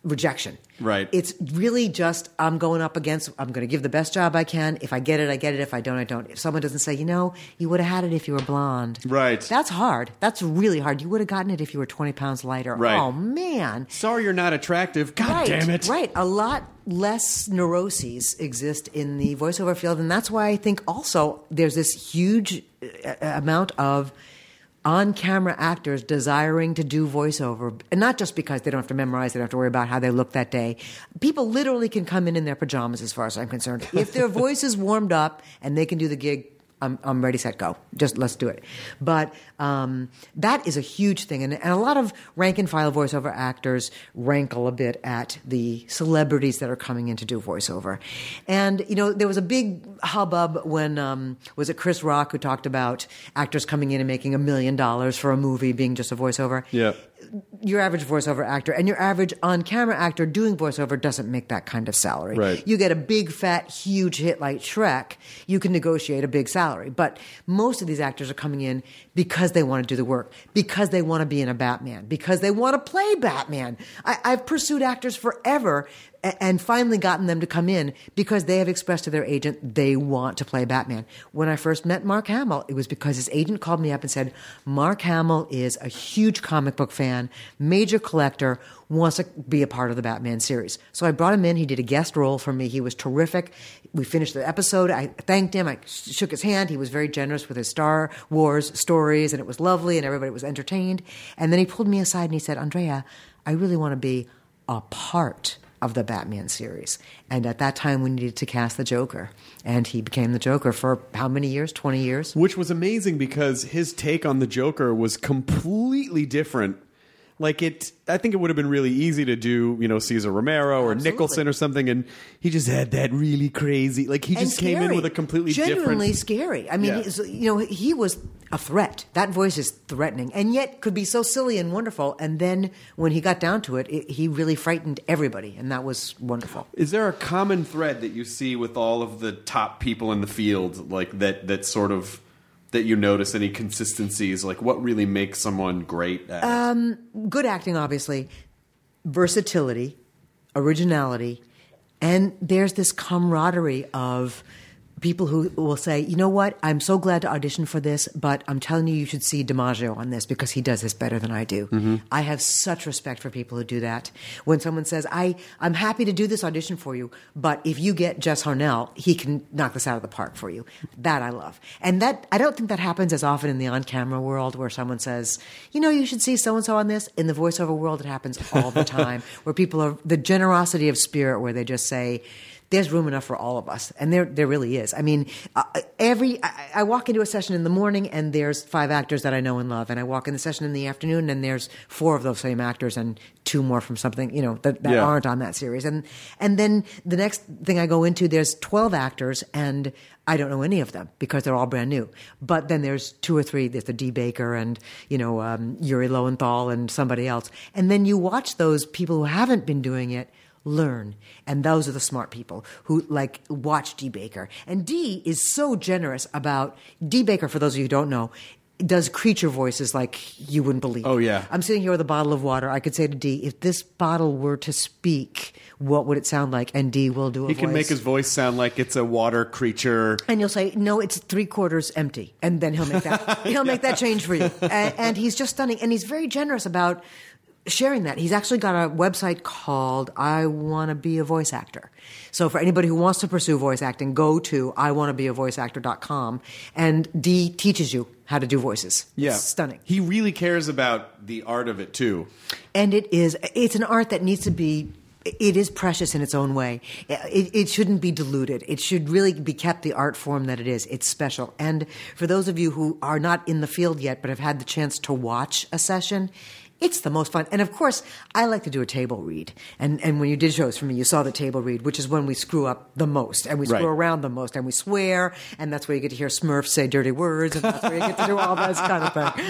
rejection. Right. It's really just, I'm going up against, I'm going to give the best job I can. If I get it, I get it. If I don't, I don't. If someone doesn't say, you know, you would have had it if you were blonde. Right. That's hard. That's really hard. You would have gotten it if you were twenty pounds lighter. Right. Oh, man. Sorry you're not attractive. God right, damn it. Right. A lot less neuroses exist in the voiceover field. And that's why I think also there's this huge uh, amount of on-camera actors desiring to do voiceover, and not just because they don't have to memorize, they don't have to worry about how they look that day. People literally can come in in their pajamas, as far as I'm concerned. If their voice is warmed up and they can do the gig, I'm, I'm ready, set, go. Just let's do it. But um, that is a huge thing. And, and a lot of rank-and-file voiceover actors rankle a bit at the celebrities that are coming in to do voiceover. And, you know, there was a big hubbub when, um, was it Chris Rock who talked about actors coming in and making a million dollars for a movie being just a voiceover? Yeah. Your average voiceover actor and your average on-camera actor doing voiceover doesn't make that kind of salary. Right. You get a big, fat, huge hit like Shrek, you can negotiate a big salary. But most of these actors are coming in because they want to do the work, because they want to be in a Batman, because they want to play Batman. I, I've pursued actors forever and finally gotten them to come in because they have expressed to their agent they want to play Batman. When I first met Mark Hamill, it was because his agent called me up and said, Mark Hamill is a huge comic book fan, major collector, wants to be a part of the Batman series. So I brought him in. He did a guest role for me. He was terrific. We finished the episode. I thanked him. I shook his hand. He was very generous with his Star Wars stories, and it was lovely, and everybody was entertained. And then he pulled me aside and he said, Andrea, I really want to be a part of the Batman series. And at that time, we needed to cast the Joker. And he became the Joker for how many years? twenty years? Which was amazing because his take on the Joker was completely different. Like it, I think it would have been really easy to do, you know, Cesar Romero or Absolutely. Nicholson or something, and he just had that really crazy, like he And just came in scary. with a completely genuinely different, scary. I mean, Yeah. he's- you know, he was a threat. That voice is threatening, and yet could be so silly and wonderful. And then when he got down to it, it he really frightened everybody, and that was wonderful. Is there a common thread that you see with all of the top people in the field, like that, that sort of, that you notice any consistencies? Like what really makes someone great at it? Um, good acting, obviously, versatility, originality, and there's this camaraderie of people who will say, you know what, I'm so glad to audition for this, but I'm telling you, you should see DiMaggio on this because he does this better than I do. Mm-hmm. I have such respect for people who do that. When someone says, I, I'm happy to do this audition for you, but if you get Jess Harnell, he can knock this out of the park for you. That I love. And that I don't think that happens as often in the on-camera world where someone says, you know, you should see so-and-so on this. In the voiceover world, it happens all the time where people are, the generosity of spirit where they just say, there's room enough for all of us. And there there really is. I mean, uh, every I, I walk into a session in the morning and there's five actors that I know and love. And I walk in the session in the afternoon and there's four of those same actors and two more from something, you know, that, that Yeah. aren't on that series. And and then the next thing I go into, there's twelve actors and I don't know any of them because they're all brand new. But then there's two or three. There's the D. Baker and, you know, um, Yuri Lowenthal and somebody else. And then you watch those people who haven't been doing it learn. And those are the smart people who like watch D. Baker. And D is so generous about D. Baker, for those of you who don't know, does creature voices like you wouldn't believe. Oh, yeah. I'm sitting here with a bottle of water. I could say to D, if this bottle were to speak, what would it sound like? And D will do a He voice. can make his voice sound like it's a water creature. And you'll say, no, it's three quarters empty. And then he'll make that, he'll make that change for you. And, and he's just stunning. And he's very generous about sharing that. He's actually got a website called I Want to Be a Voice Actor. So for anybody who wants to pursue voice acting, go to I want to be a voice actor dot com, and D teaches you how to do voices. Yeah. It's stunning. He really cares about the art of it too. And it is, it's an art that needs to be, it is precious in its own way. It, it shouldn't be diluted. It should really be kept the art form that it is. It's special. And for those of you who are not in the field yet but have had the chance to watch a session, it's the most fun. And of course, I like to do a table read. And and when you did shows for me, you saw the table read, which is when we screw up the most. And we screw Right. around the most. And we swear. And that's where you get to hear Smurfs say dirty words. And that's where you get to do all that kind of thing.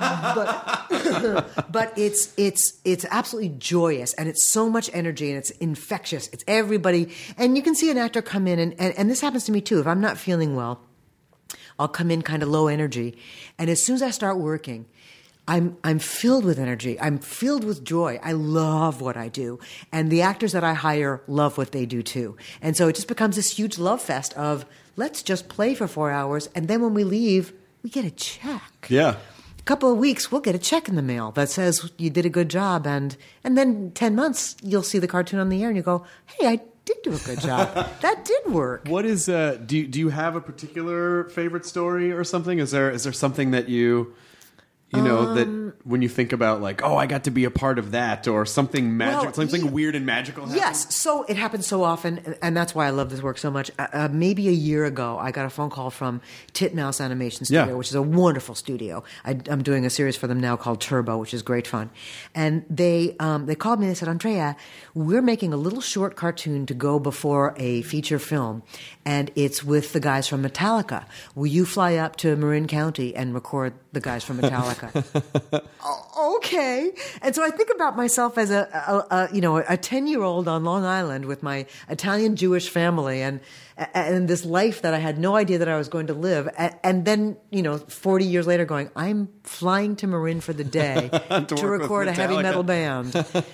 But, but it's, it's, it's absolutely joyous. And it's so much energy. And it's infectious. It's everybody. And you can see an actor come in. And, and, and this happens to me too. If I'm not feeling well, I'll come in kind of low energy. And as soon as I start working, I'm I'm filled with energy. I'm filled with joy. I love what I do. And the actors that I hire love what they do too. And so it just becomes this huge love fest of let's just play for four hours and then when we leave, we get a check. Yeah. A couple of weeks, we'll get a check in the mail that says you did a good job, and and then ten months you'll see the cartoon on the air and you go, hey, I did do a good job. That did work. What is uh do you, do you have a particular favorite story or something? Is there is there something that you You know, um, that when you think about like, oh, I got to be a part of that or something magical, well, something yeah, weird and magical happened? Yes. So it happens so often, and, and that's why I love this work so much. Uh, uh, maybe a year ago, I got a phone call from Titmouse Animation Studio, Yeah. which is a wonderful studio. I, I'm doing a series for them now called Turbo, which is great fun. And they um, they called me and they said, Andrea, we're making a little short cartoon to go before a feature film, and it's with the guys from Metallica. Will you fly up to Marin County and record the guys from Metallica? Oh, okay. And so I think about myself as a, a, a you know a ten year old on Long Island with my Italian Jewish family and and this life that I had no idea that I was going to live, and, and then you know forty years later going, I'm flying to Marin for the day to, to record a heavy metal band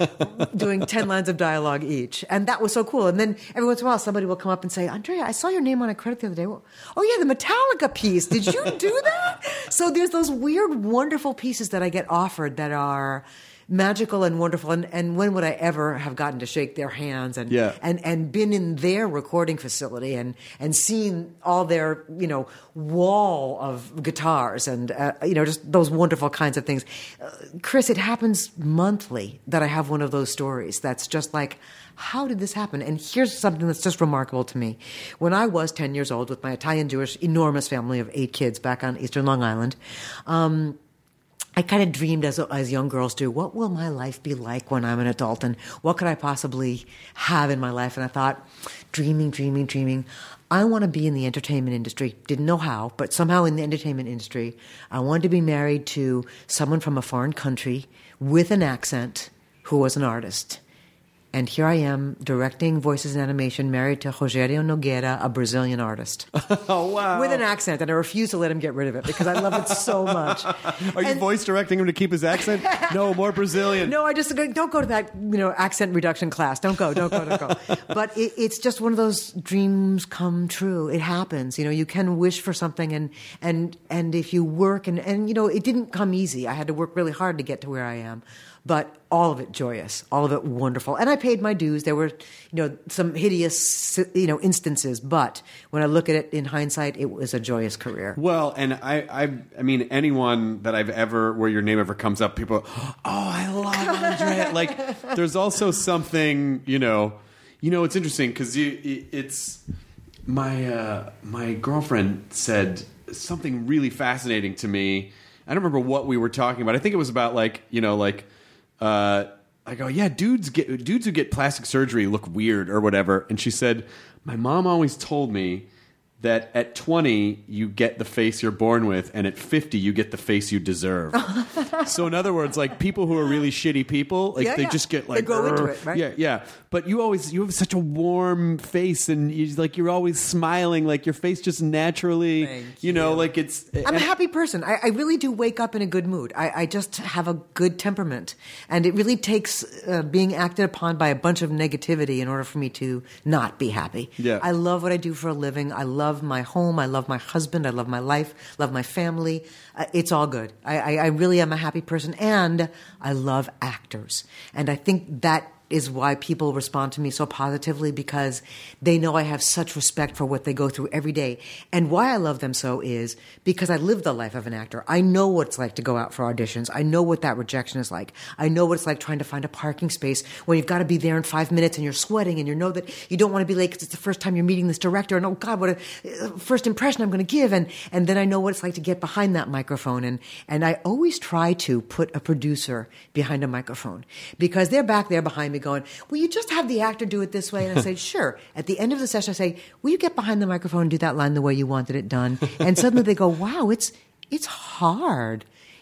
doing ten lines of dialogue each, and that was so cool. And then every once in a while somebody will come up and say, Andrea, I saw your name on a credit the other day. Well, oh yeah, the Metallica piece. Did you do that? So there's those weird, wonderful pieces that I get offered that are magical and wonderful. And, and when would I ever have gotten to shake their hands and, Yeah. and, and been in their recording facility and, and seen all their, you know, wall of guitars and, uh, you know, just those wonderful kinds of things. Uh, Chris, it happens monthly that I have one of those stories that's just like, how did this happen? And here's something that's just remarkable to me. When I was ten years old with my Italian Jewish enormous family of eight kids back on Eastern Long Island, um, I kind of dreamed, as as young girls do, what will my life be like when I'm an adult, and what could I possibly have in my life? And I thought, dreaming, dreaming, dreaming. I want to be in the entertainment industry. Didn't know how, but somehow in the entertainment industry. I wanted to be married to someone from a foreign country with an accent who was an artist. And here I am, directing voices and animation, married to Rogério Nogueira, a Brazilian artist. Oh, wow. With an accent, and I refuse to let him get rid of it because I love it so much. Are you And- voice directing him to keep his accent? No, more Brazilian. No, I just go, don't go to that, you know, accent reduction class. Don't go, don't go, don't go. But it, it's just one of those dreams come true. It happens. You know, you can wish for something, and and and if you work, and and you know, it didn't come easy. I had to work really hard to get to where I am. But all of it joyous, all of it wonderful. And I paid my dues. There were, you know, some hideous, you know, instances. But when I look at it in hindsight, it was a joyous career. Well, and I, I, I mean, anyone that I've ever, where your name ever comes up, people, oh, I love Andrea. Like, there's also something, you know, you know, it's interesting because you, it's my, uh, my girlfriend said something really fascinating to me. I don't remember what we were talking about. I think it was about like, you know, like, uh, I go, yeah, dudes get dudes who get plastic surgery look weird or whatever. And she said, my mom always told me that at twenty you get the face you're born with, and at fifty you get the face you deserve. So in other words, like people who are really shitty people, like Yeah, they yeah. just get They like grow into "Urgh." it, right? Yeah, yeah. But you always you have such a warm face, and you like you're always smiling, like your face just naturally, Thank you know, you. like it's. I'm a happy person. I, I really do wake up in a good mood. I, I just have a good temperament. And it really takes uh, being acted upon by a bunch of negativity in order for me to not be happy. Yeah. I love what I do for a living. I love my home. I love my husband. I love my life. Love my family. Uh, it's all good. I, I, I really am a happy person. And I love actors. And I think that is why people respond to me so positively, because they know I have such respect for what they go through every day. And why I love them so is because I live the life of an actor. I know what it's like to go out for auditions. I know what that rejection is like. I know what it's like trying to find a parking space when you've got to be there in five minutes and you're sweating and you know that you don't want to be late because it's the first time you're meeting this director, and oh God, what a uh, first impression I'm going to give. And, and then I know what it's like to get behind that microphone. And, and I always try to put a producer behind a microphone because they're back there behind me going, will you just have the actor do it this way? And I say, sure. At the end of the session, I say, will you get behind the microphone and do that line the way you wanted it done? And suddenly they go, wow, it's it's hard.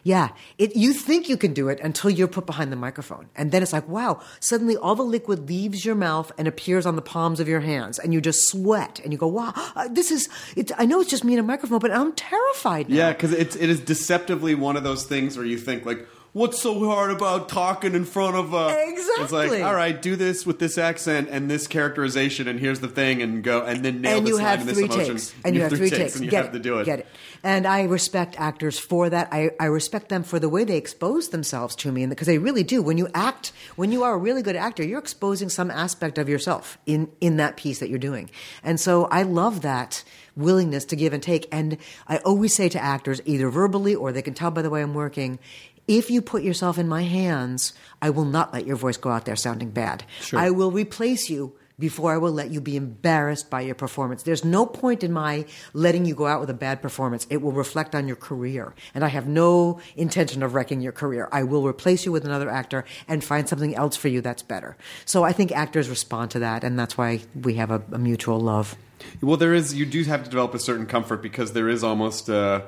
Yeah. It, you think you can do it until you're put behind the microphone. And then it's like, wow, suddenly all the liquid leaves your mouth and appears on the palms of your hands. And you just sweat. And you go, wow, uh, this is, it, I know it's just me and a microphone, but I'm terrified now. Yeah, because it's it is deceptively one of those things where you think like, what's so hard about talking in front of a... Exactly. It's like, all right, do this with this accent and this characterization, and here's the thing, and go, and then nail and this you line have and this three emotion. takes. And you have three takes. And you Get have it. to do it. Get it. And I respect actors for that. I, I respect them for the way they expose themselves to me, because they really do. When you act, when you are a really good actor, you're exposing some aspect of yourself in, in that piece that you're doing. And so I love that willingness to give and take. And I always say to actors, either verbally or they can tell by the way I'm working, if you put yourself in my hands, I will not let your voice go out there sounding bad. Sure. I will replace you before I will let you be embarrassed by your performance. There's no point in my letting you go out with a bad performance. It will reflect on your career. And I have no intention of wrecking your career. I will replace you with another actor and find something else for you that's better. So I think actors respond to that, and that's why we have a, a mutual love. Well, there is, you do have to develop a certain comfort, because there is almost uh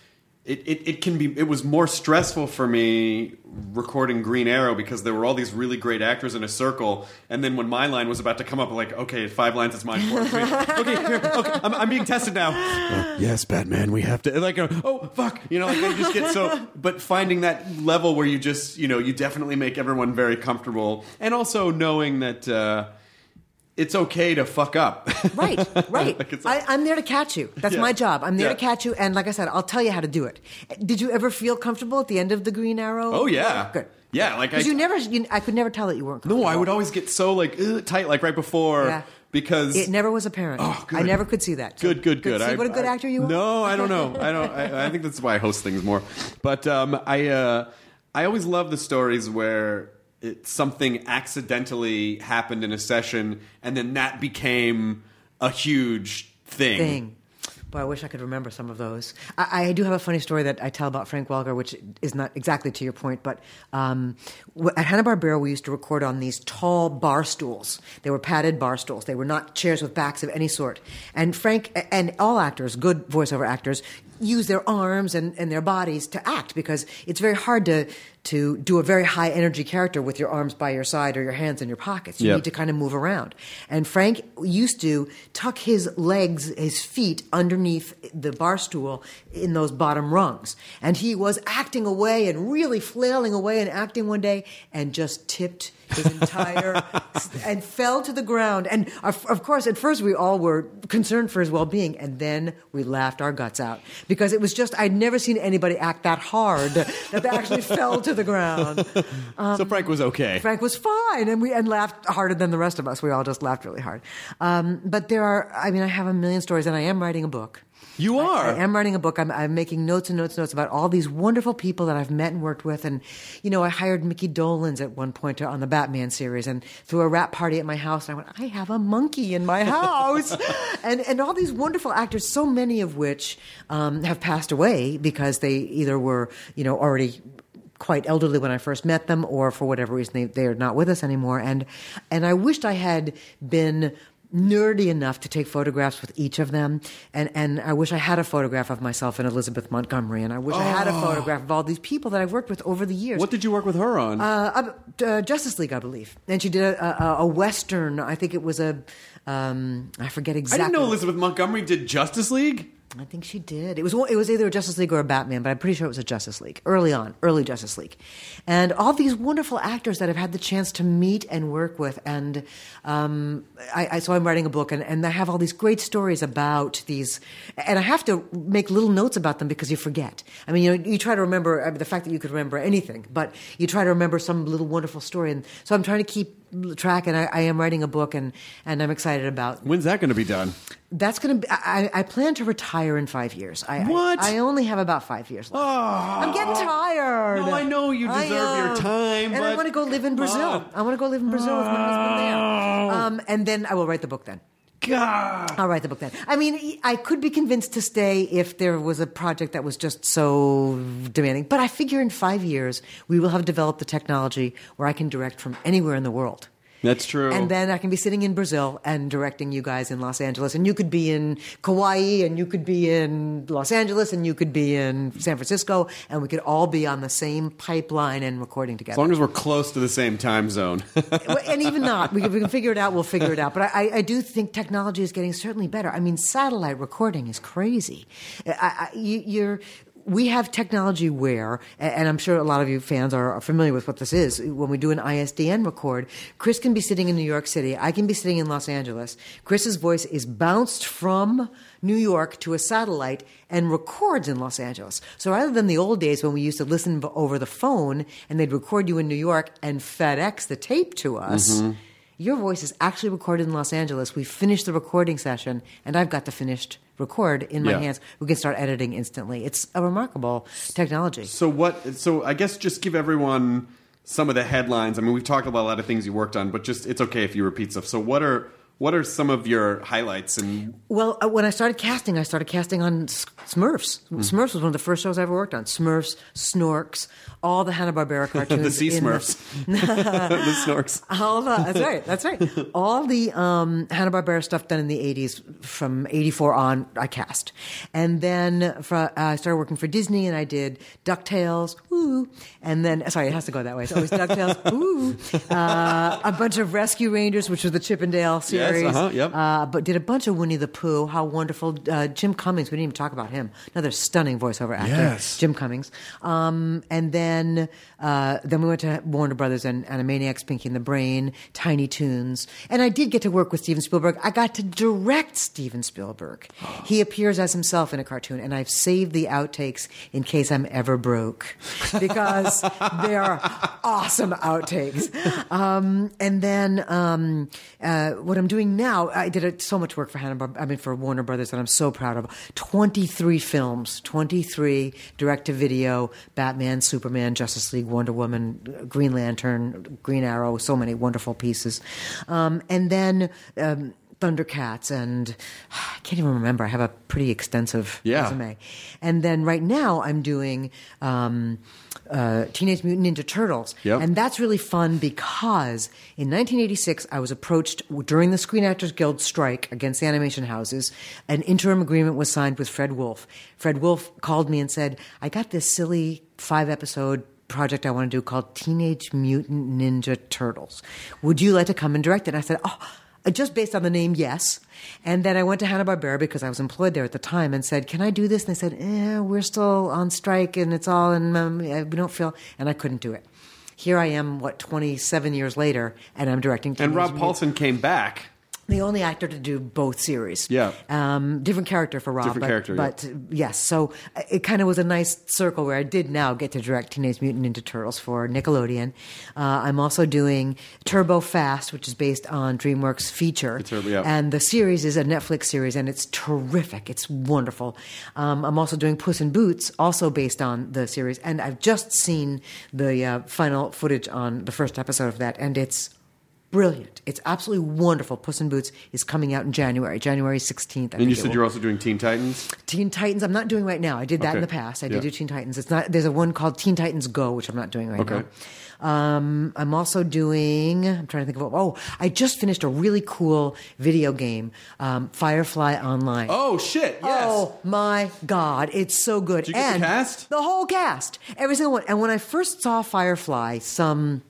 It, it, it can be. It was more stressful for me recording Green Arrow, because there were all these really great actors in a circle, and then when my line was about to come up, I'm like, okay, five lines, it's mine. Four, three. Okay, here, okay, I'm, I'm being tested now. Uh, yes, Batman, we have to. Like, uh, oh fuck, you know, like they just get so. But finding that level where you just, you know, you definitely make everyone very comfortable, and also knowing that. Uh, It's okay to fuck up. Right, right. Like it's I, like, I'm there to catch you. That's Yeah. my job. I'm there Yeah. to catch you, and like I said, I'll tell you how to do it. Did you ever feel comfortable at the end of the Green Arrow? oh yeah, Good. yeah. Like I, Because you never, you, I could never tell that you weren't comfortable. no, I would always get so like ugh, tight, like right before, Yeah. because It never was apparent. Oh, good. I never could see that. So Good, good, good. See I, what a good I- actor you are? No, I don't know. I don't. I, I think that's why I host things more. But um, I, uh, I always love the stories where it, something accidentally happened in a session, and then that became a huge thing. Thing. Boy, I wish I could remember some of those. I, I do have a funny story that I tell about Frank Welker, which is not exactly to your point, but um, w- at Hanna-Barbera, we used to record on these tall bar stools. They were padded bar stools. They were not chairs with backs of any sort. And Frank, and all actors, good voiceover actors, use their arms and, and their bodies to act, because it's very hard to to do a very high energy character with your arms by your side or your hands in your pockets. You Yep. need to kind of move around. And Frank used to tuck his legs, his feet underneath the bar stool in those bottom rungs. And he was acting away and really flailing away and acting one day, and just tipped his entire and fell to the ground. And of, of course, at first we all were concerned for his well-being, and then we laughed our guts out, because it was just, I'd never seen anybody act that hard that they actually fell to the ground. Um, So Frank was okay. Frank was fine, and we and laughed harder than the rest of us. We all just laughed really hard. Um, but there are, I mean, I have a million stories, and I am writing a book. You are. I, I am writing a book. I'm, I'm making notes and notes and notes about all these wonderful people that I've met and worked with. And, you know, I hired Mickey Dolenz at one point on the Batman series, and threw a rap party at my house. And I went, I have a monkey in my house. and and all these wonderful actors, so many of which um, have passed away because they either were, you know, already quite elderly when I first met them, or for whatever reason they, they are not with us anymore. And and I wished I had been nerdy enough to take photographs with each of them, and and I wish I had a photograph of myself and Elizabeth Montgomery, and I wish I had a photograph of all these people that I've worked with over the years. What did you work with her on? Uh, uh, Justice League, I believe, and she did a, a, a western. I think it was a, um, I forget I exactly. didn't know Elizabeth Montgomery did Justice League. I think she did. It was it was either a Justice League or a Batman, but I'm pretty sure it was a Justice League early on, early Justice League, and all these wonderful actors that I've had the chance to meet and work with, and um, I, I so I'm writing a book, and, and I have all these great stories about these, and I have to make little notes about them because you forget. I mean, you know, you try to remember I mean, the fact that you could remember anything, but you try to remember some little wonderful story, and so I'm trying to keep track, and I, I am writing a book, and and I'm excited about. When's that going to be done? That's going to be. I, I plan to retire in five years. I, What? I, I only have about five years left. Oh. I'm getting tired. No, I know you I deserve your am. time, and I but- want to go live in Brazil. Oh. I want to go live in Brazil with my husband there. Um, and then I will write the book. Then God. I'll write the book. Then I mean, I could be convinced to stay if there was a project that was just so demanding. But I figure in five years we will have developed the technology where I can direct from anywhere in the world. That's true. And then I can be sitting in Brazil and directing you guys in Los Angeles, and you could be in Kauai, and you could be in Los Angeles, and you could be in San Francisco, and we could all be on the same pipeline and recording together. As long as we're close to the same time zone. And even not. We can, we can figure it out, we'll figure it out. But I, I do think technology is getting certainly better. I mean, satellite recording is crazy. I, I, you, you're... We have technology where, and I'm sure a lot of you fans are familiar with what this is, when we do an I S D N record, Chris can be sitting in New York City, I can be sitting in Los Angeles. Chris's voice is bounced from New York to a satellite and records in Los Angeles. So rather than the old days when we used to listen over the phone and they'd record you in New York and FedEx the tape to us, mm-hmm. Your voice is actually recorded in Los Angeles. We finished the recording session, and I've got the finished record in my Yeah. hands. We can start editing instantly. It's a remarkable technology. So what? So I guess just give everyone some of the headlines. I mean, we've talked about a lot of things you worked on, but just it's okay if you repeat stuff. So what are what are some of your highlights? And Well, uh, when I started casting, I started casting on S- Smurfs. Mm. Smurfs was one of the first shows I ever worked on. Smurfs, Snorks, all the Hanna-Barbera cartoons. the Sea in Smurfs, the Snorks. All the, that's right. That's right. All the um, Hanna-Barbera stuff done in the eighties, from eighty-four on, I cast. And then for, uh, I started working for Disney, and I did DuckTales, woo. And then, sorry, it has to go that way. It's always DuckTales, woo. Uh, a bunch of Rescue Rangers, which was the Chippendale series. Yes, uh-huh, yep. Uh, but did a bunch of Winnie the Pooh. How wonderful. Uh, Jim Cummings, we didn't even talk about him. Another stunning voiceover actor. Yes. Jim Cummings. Um, and then uh, then we went to Warner Brothers and Animaniacs, Pinky and the Brain, Tiny Toons. And I did get to work with Steven Spielberg. I got to direct Steven Spielberg. He appears as himself in a cartoon, and I've saved the outtakes in case I'm ever broke, because they are awesome outtakes. Um, and then um, uh, what I'm doing now, I did a, so much work for Hanna, I mean for Warner Brothers that I'm so proud of. twenty-three films, twenty-three direct-to-video, Batman, Superman, Justice League, Wonder Woman, Green Lantern, Green Arrow, so many wonderful pieces. Um, and then um, Thundercats, and I can't even remember. I have a pretty extensive Yeah. resume. And then right now I'm doing um, uh, Teenage Mutant Ninja Turtles. Yep. And that's really fun because in nineteen eighty-six I was approached during the Screen Actors Guild strike against the animation houses. An interim agreement was signed with Fred Wolf. Fred Wolf called me and said, I got this silly five-episode project I want to do called Teenage Mutant Ninja Turtles. Would you like to come and direct it? And I said, oh, just based on the name, yes. And then I went to Hanna-Barbera because I was employed there at the time and said, can I do this? And they said, eh, we're still on strike and it's all, and um, we don't feel, and I couldn't do it. Here I am, what, twenty-seven years later, and I'm directing And Teenage Rob Mutant- Paulson came back. the only actor to do both series. Yeah. Um, different character for Rob. Different but, character, But uh, yes, so uh, it kind of was a nice circle where I did now get to direct Teenage Mutant Ninja Turtles for Nickelodeon. Uh, I'm also doing Turbo Fast, which is based on DreamWorks feature. The Turbo, yeah. And the series is a Netflix series, and it's terrific. It's wonderful. Um, I'm also doing Puss in Boots, also based on the series. And I've just seen the uh, final footage on the first episode of that, and it's brilliant. It's absolutely wonderful. Puss in Boots is coming out in January, January sixteenth. I And think you it said will- you're also doing Teen Titans? Teen Titans, I'm not doing right now. I did that Okay. in the past. I did Yeah. do Teen Titans. It's not. There's a one called Teen Titans Go, which I'm not doing right Okay. now. Um, I'm also doing. I'm trying to think of. Oh, I just finished a really cool video game, um, Firefly Online. Oh, shit, yes. Oh my God, it's so good. Did you get the and cast? The whole cast, every single one. And when I first saw Firefly, some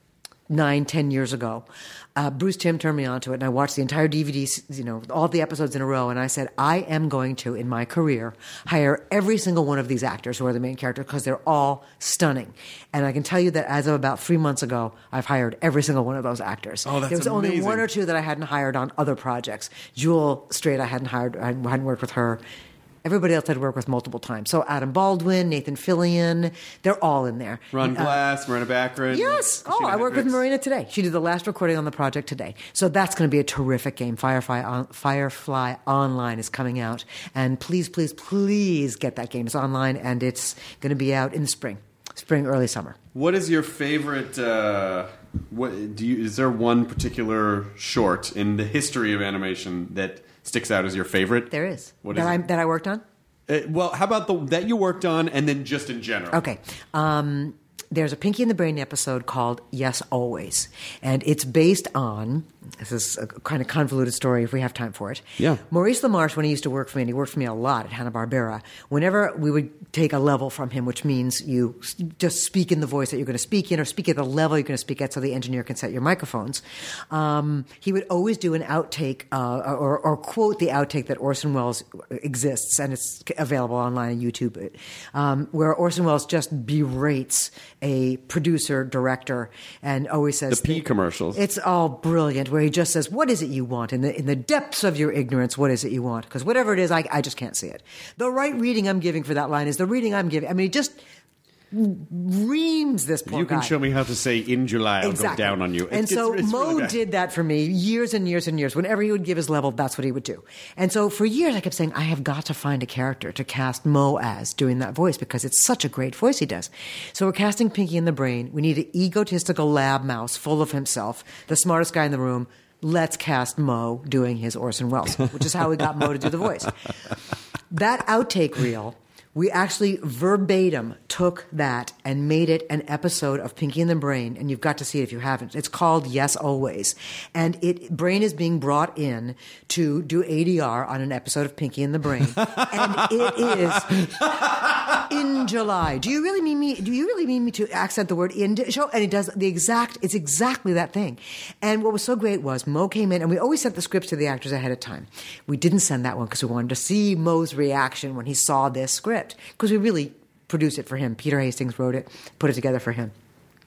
nine, ten years ago, uh, Bruce Timm turned me onto it, and I watched the entire D V D, you know, all the episodes in a row, and I said, I am going to, in my career, hire every single one of these actors who are the main characters, because they're all stunning. And I can tell you that as of about three months ago, I've hired every single one of those actors. Oh, that's There was only amazing. one or two that I hadn't hired on other projects. Jewel Straight, I hadn't hired, I hadn't worked with her. Everybody else I'd worked with multiple times. So Adam Baldwin, Nathan Fillion, they're all in there. Ron Uh, Glass, Marina Baccarin. Yes. Oh, Christina I worked with Hendricks. Marina today. She did the last recording on the project today. So that's going to be a terrific game. Firefly, on, Firefly Online is coming out. And please, please, please get that game. It's online, and it's going to be out in the spring. Spring, early summer. What is your favorite? Uh, what do you? Is there one particular short in the history of animation that sticks out as your favorite? There is. What that is I, it? That I worked on? Uh, well, how about the that you worked on, and then just in general? Okay. Um, there's a Pinky and the Brain episode called Yes, Always. And it's based on, this is a kind of convoluted story if we have time for it. Yeah. Maurice LaMarche, when he used to work for me, and he worked for me a lot at Hanna-Barbera, whenever we would take a level from him, which means you just speak in the voice that you're going to speak in or speak at the level you're going to speak at so the engineer can set your microphones, um, he would always do an outtake uh, or, or quote the outtake that Orson Welles exists, and it's available online on YouTube, um, where Orson Welles just berates a producer, director, and always says... The P commercials. It's all brilliant, where he just says, what is it you want? In the in the depths of your ignorance, what is it you want? Because whatever it is, I, I just can't see it. The right reading I'm giving for that line is the reading I'm giving. I mean, he just reams this poor You can guy. show me how to say in July, I'll Exactly. go down on you. And It's- so it's- it's Mo really bad. did that for me years and years and years. Whenever he would give his level, that's what he would do. And so for years I kept saying, I have got to find a character to cast Mo as doing that voice because it's such a great voice he does. So we're casting Pinky in the Brain. We need an egotistical lab mouse full of himself, the smartest guy in the room. Let's cast Mo doing his Orson Welles, which is how we got Mo to do the voice. That outtake reel, we actually verbatim took that and made it an episode of Pinky and the Brain, and you've got to see it if you haven't. It's called Yes, Always. And it Brain is being brought in to do A D R on an episode of Pinky and the Brain. And it is in July. Do you really mean me do you really mean me to accent the word in show? And it does the exact it's exactly that thing. And what was so great was Mo came in, and we always sent the scripts to the actors ahead of time. We didn't send that one because we wanted to see Mo's reaction when he saw this script. Because we really produced it for him. Peter Hastings wrote it, put it together for him.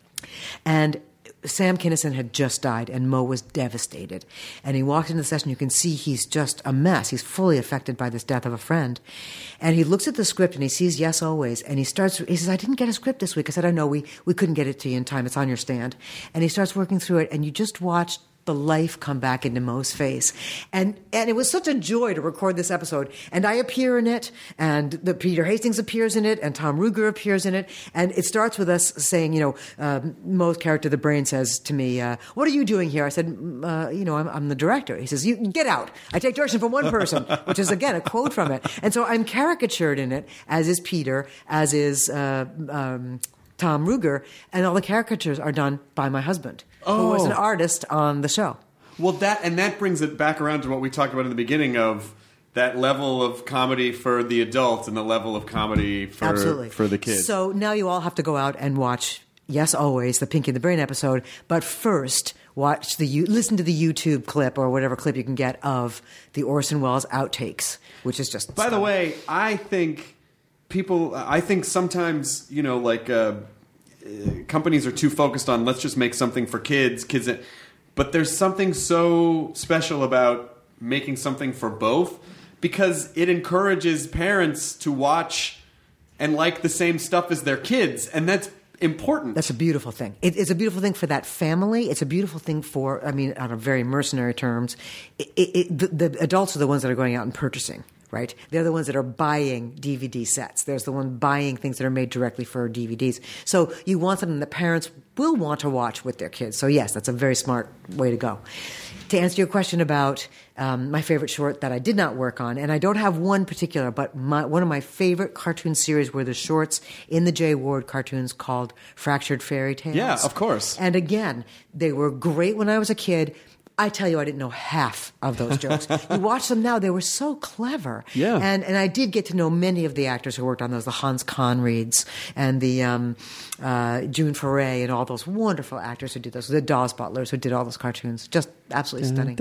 And Sam Kinison had just died, and Mo was devastated. And he walked into the session. You can see he's just a mess. He's fully affected by this death of a friend. And he looks at the script, and he sees Yes, Always. And he starts, he says, I didn't get a script this week. I said, I know, we, we couldn't get it to you in time. It's on your stand. And he starts working through it, and you just watched the life come back into Mo's face. And and it was such a joy to record this episode. And I appear in it, and the Peter Hastings appears in it, and Tom Ruger appears in it. And it starts with us saying, you know, uh, Mo's character, the Brain, says to me, uh, what are you doing here? I said, uh, you know, I'm, I'm the director. He says, you get out. I take direction from one person, which is, again, a quote from it. And so I'm caricatured in it, as is Peter, as is uh, um, Tom Ruger, and all the caricatures are done by my husband, Oh. who was an artist on the show. Well, that and that brings it back around to what we talked about in the beginning of that level of comedy for the adult and the level of comedy for Absolutely. for the kids. So now you all have to go out and watch Yes, Always, the Pinky and the Brain episode, but first watch the you listen to the YouTube clip or whatever clip you can get of the Orson Welles outtakes, which is just By the stunning. way, I think people. I think sometimes you know, like uh, uh, companies are too focused on let's just make something for kids, kids. That, but there's something so special about making something for both because it encourages parents to watch and like the same stuff as their kids, and that's important. That's a beautiful thing. It, it's a beautiful thing for that family. It's a beautiful thing for, I mean, on a very mercenary terms, it, it, the, the adults are the ones that are going out and purchasing, right? They're the ones that are buying D V D sets. There's the one buying things that are made directly for D V Ds. So you want something that parents will want to watch with their kids. So yes, that's a very smart way to go. To answer your question about um, my favorite short that I did not work on, and I don't have one particular, but my, one of my favorite cartoon series were the shorts in the Jay Ward cartoons called Fractured Fairy Tales. Yeah, of course. And again, they were great when I was a kid. I tell you, I didn't know half of those jokes. You watch them now; they were so clever. Yeah. And and I did get to know many of the actors who worked on those, the Hans Conrieds and the um, uh, June Foray and all those wonderful actors who did those, the Dawes Butlers who did all those cartoons. Just absolutely stunning.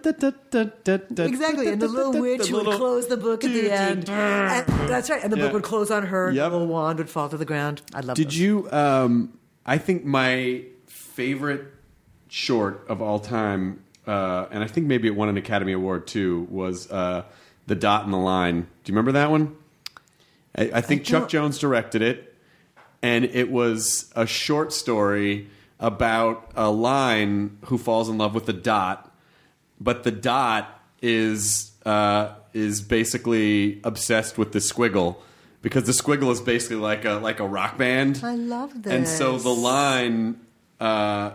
Exactly, and the little witch who would close the book at the end. And, that's right, and the book would close on her. Yep. The little wand would fall to the ground. I love. Did those. you? Um, I think my favorite short of all time, uh, and I think maybe it won an Academy Award too, was uh, The Dot and the Line. Do you remember that one? I, I think I Chuck don't- Jones directed it, and it was a short story about a line who falls in love with the dot, but the dot is uh, is basically obsessed with the squiggle. Because the squiggle is basically like a like a rock band. I love this. And so the line, uh,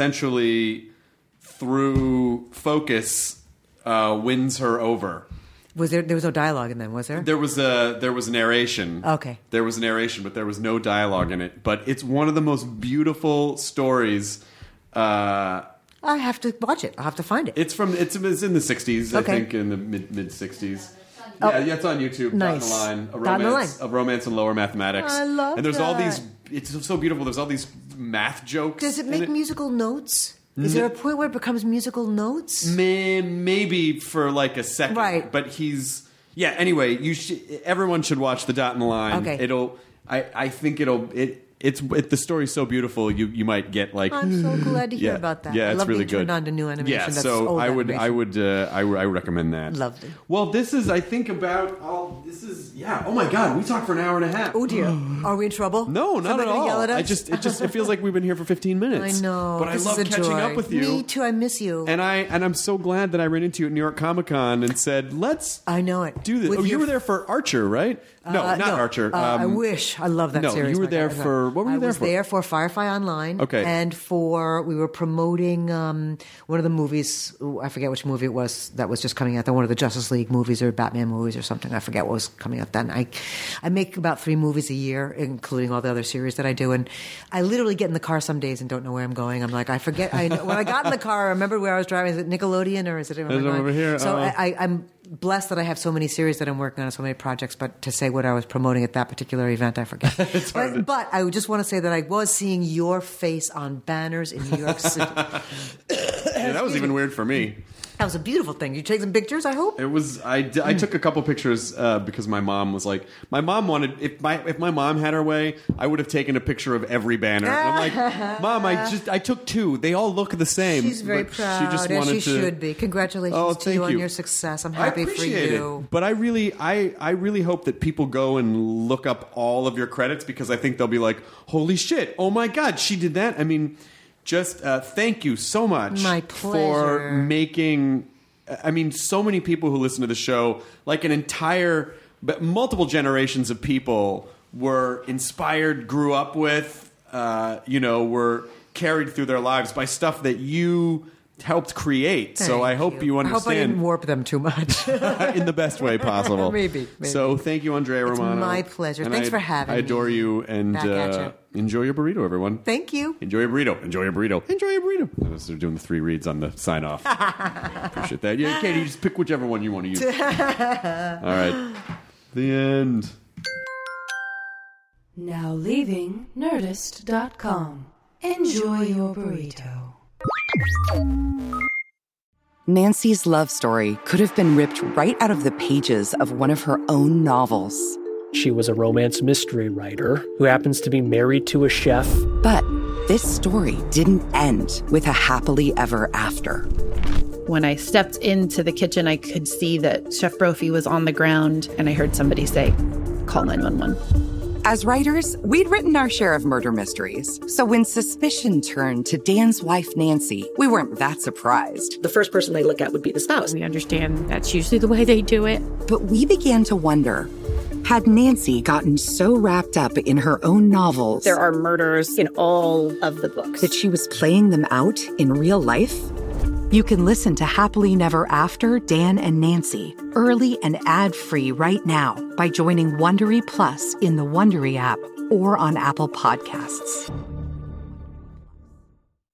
essentially, through focus, uh, wins her over. Was there? There was no dialogue in them, was there? There was a there was narration. Okay. There was narration, but there was no dialogue in it. But it's one of the most beautiful stories. Uh, I have to watch it. I'll have to find it. it's from it's, it's in the sixties, Okay. I think, in the mid mid sixties. Oh. Yeah, yeah, it's on YouTube. Nice. Dot in the line. A Dot in the romance, line. a romance in lower mathematics. I love And there's all that. these. It's so beautiful. There's all these math jokes. Does it in make musical notes? Is there a point where it becomes musical notes? May, maybe for like a second, Right. But he's yeah. Anyway, you should. Everyone should watch the Dot in the Line. Okay. It'll. I. I think it'll. It. It's it, the story's so beautiful. You you might get like. I'm so glad to hear yeah, about that. Yeah, I it's love really being turned good. on to new animation Yeah, that's so old I would animation. I would uh, I, I recommend that. Lovely. Well, this is I think about. Oh, this is yeah. Oh my God, we talked for an hour and a half. Oh dear, are we in trouble? No, not Somebody at gonna all. Yell at us? I just it just it feels like we've been here for fifteen minutes. I know, but this I love is a catching joy. up with you. Me too. I miss you. And I and I'm so glad that I ran into you at New York Comic Con and said, "Let's I know it. do this." With Oh, you your- were there for Archer, right? No, Uh, not Archer. Uh, I Um, wish. I love that no, series. you were my there God. for- what were you I there was for? there for Firefly Online. Okay. And for, we were promoting um, one of the movies, I forget which movie it was that was just coming out, one of the Justice League movies or Batman movies or something. I forget what was coming out then. I, I make about three movies a year, including all the other series that I do. And I literally get in the car some days and don't know where I'm going. I'm like, I forget. I, when I got in the car, I remember where I was driving. Is it Nickelodeon or is it Is it over here? So Oh. I, I, I'm blessed that I have so many series that I'm working on, so many projects, but to say what I was promoting at that particular event, I forget. but, but I just want to say that I was seeing your face on banners in New York City. yeah, that was even weird for me. That was a beautiful thing. You take some pictures, I hope? It was. I, d- I took a couple pictures uh, because my mom was like, my mom wanted. If my if my mom had her way, I would have taken a picture of every banner. And I'm like, Mom, I just I took two. They all look the same. She's very But proud, She just as wanted she to. should be. Congratulations Oh, to thank you on you. your success. I'm I happy for appreciate you. it, but I really, I, I really hope that people go and look up all of your credits because I think they'll be like, "Holy shit! Oh my God, she did that!" I mean, just uh, thank you so much My for pleasure. making. I mean, so many people who listen to the show, like an entire, but multiple generations of people, were inspired, grew up with, uh, you know, were carried through their lives by stuff that you helped create. so Thank I hope you, I hope I didn't understand warp them too much. in the best way possible. Maybe, maybe. So thank you, Andrea It's Romano. my pleasure. And Thanks I- for having I adore me. you, and Back at uh, enjoy your burrito, everyone. Thank you. Enjoy your burrito. Enjoy your burrito. Enjoy your burrito. I was doing the three reads on the sign off. Appreciate that. Yeah, Katie, just pick whichever one you want to use. All right. The end. Now leaving Nerdist dot com. Enjoy your burrito. Nancy's love story could have been ripped right out of the pages of one of her own novels. She was a romance mystery writer who happens to be married to a chef. But this story didn't end with a happily ever after. When I stepped into the kitchen, I could see that Chef Brophy was on the ground, and I heard somebody say, "Call nine one one." As writers, we'd written our share of murder mysteries. So when suspicion turned to Dan's wife, Nancy, we weren't that surprised. The first person they look at would be the spouse. We understand that's usually the way they do it. But we began to wonder, had Nancy gotten so wrapped up in her own novels There are murders in all of the books. that she was playing them out in real life? You can listen to Happily Never After, Dan and Nancy, early and ad-free right now by joining Wondery Plus in the Wondery app or on Apple Podcasts.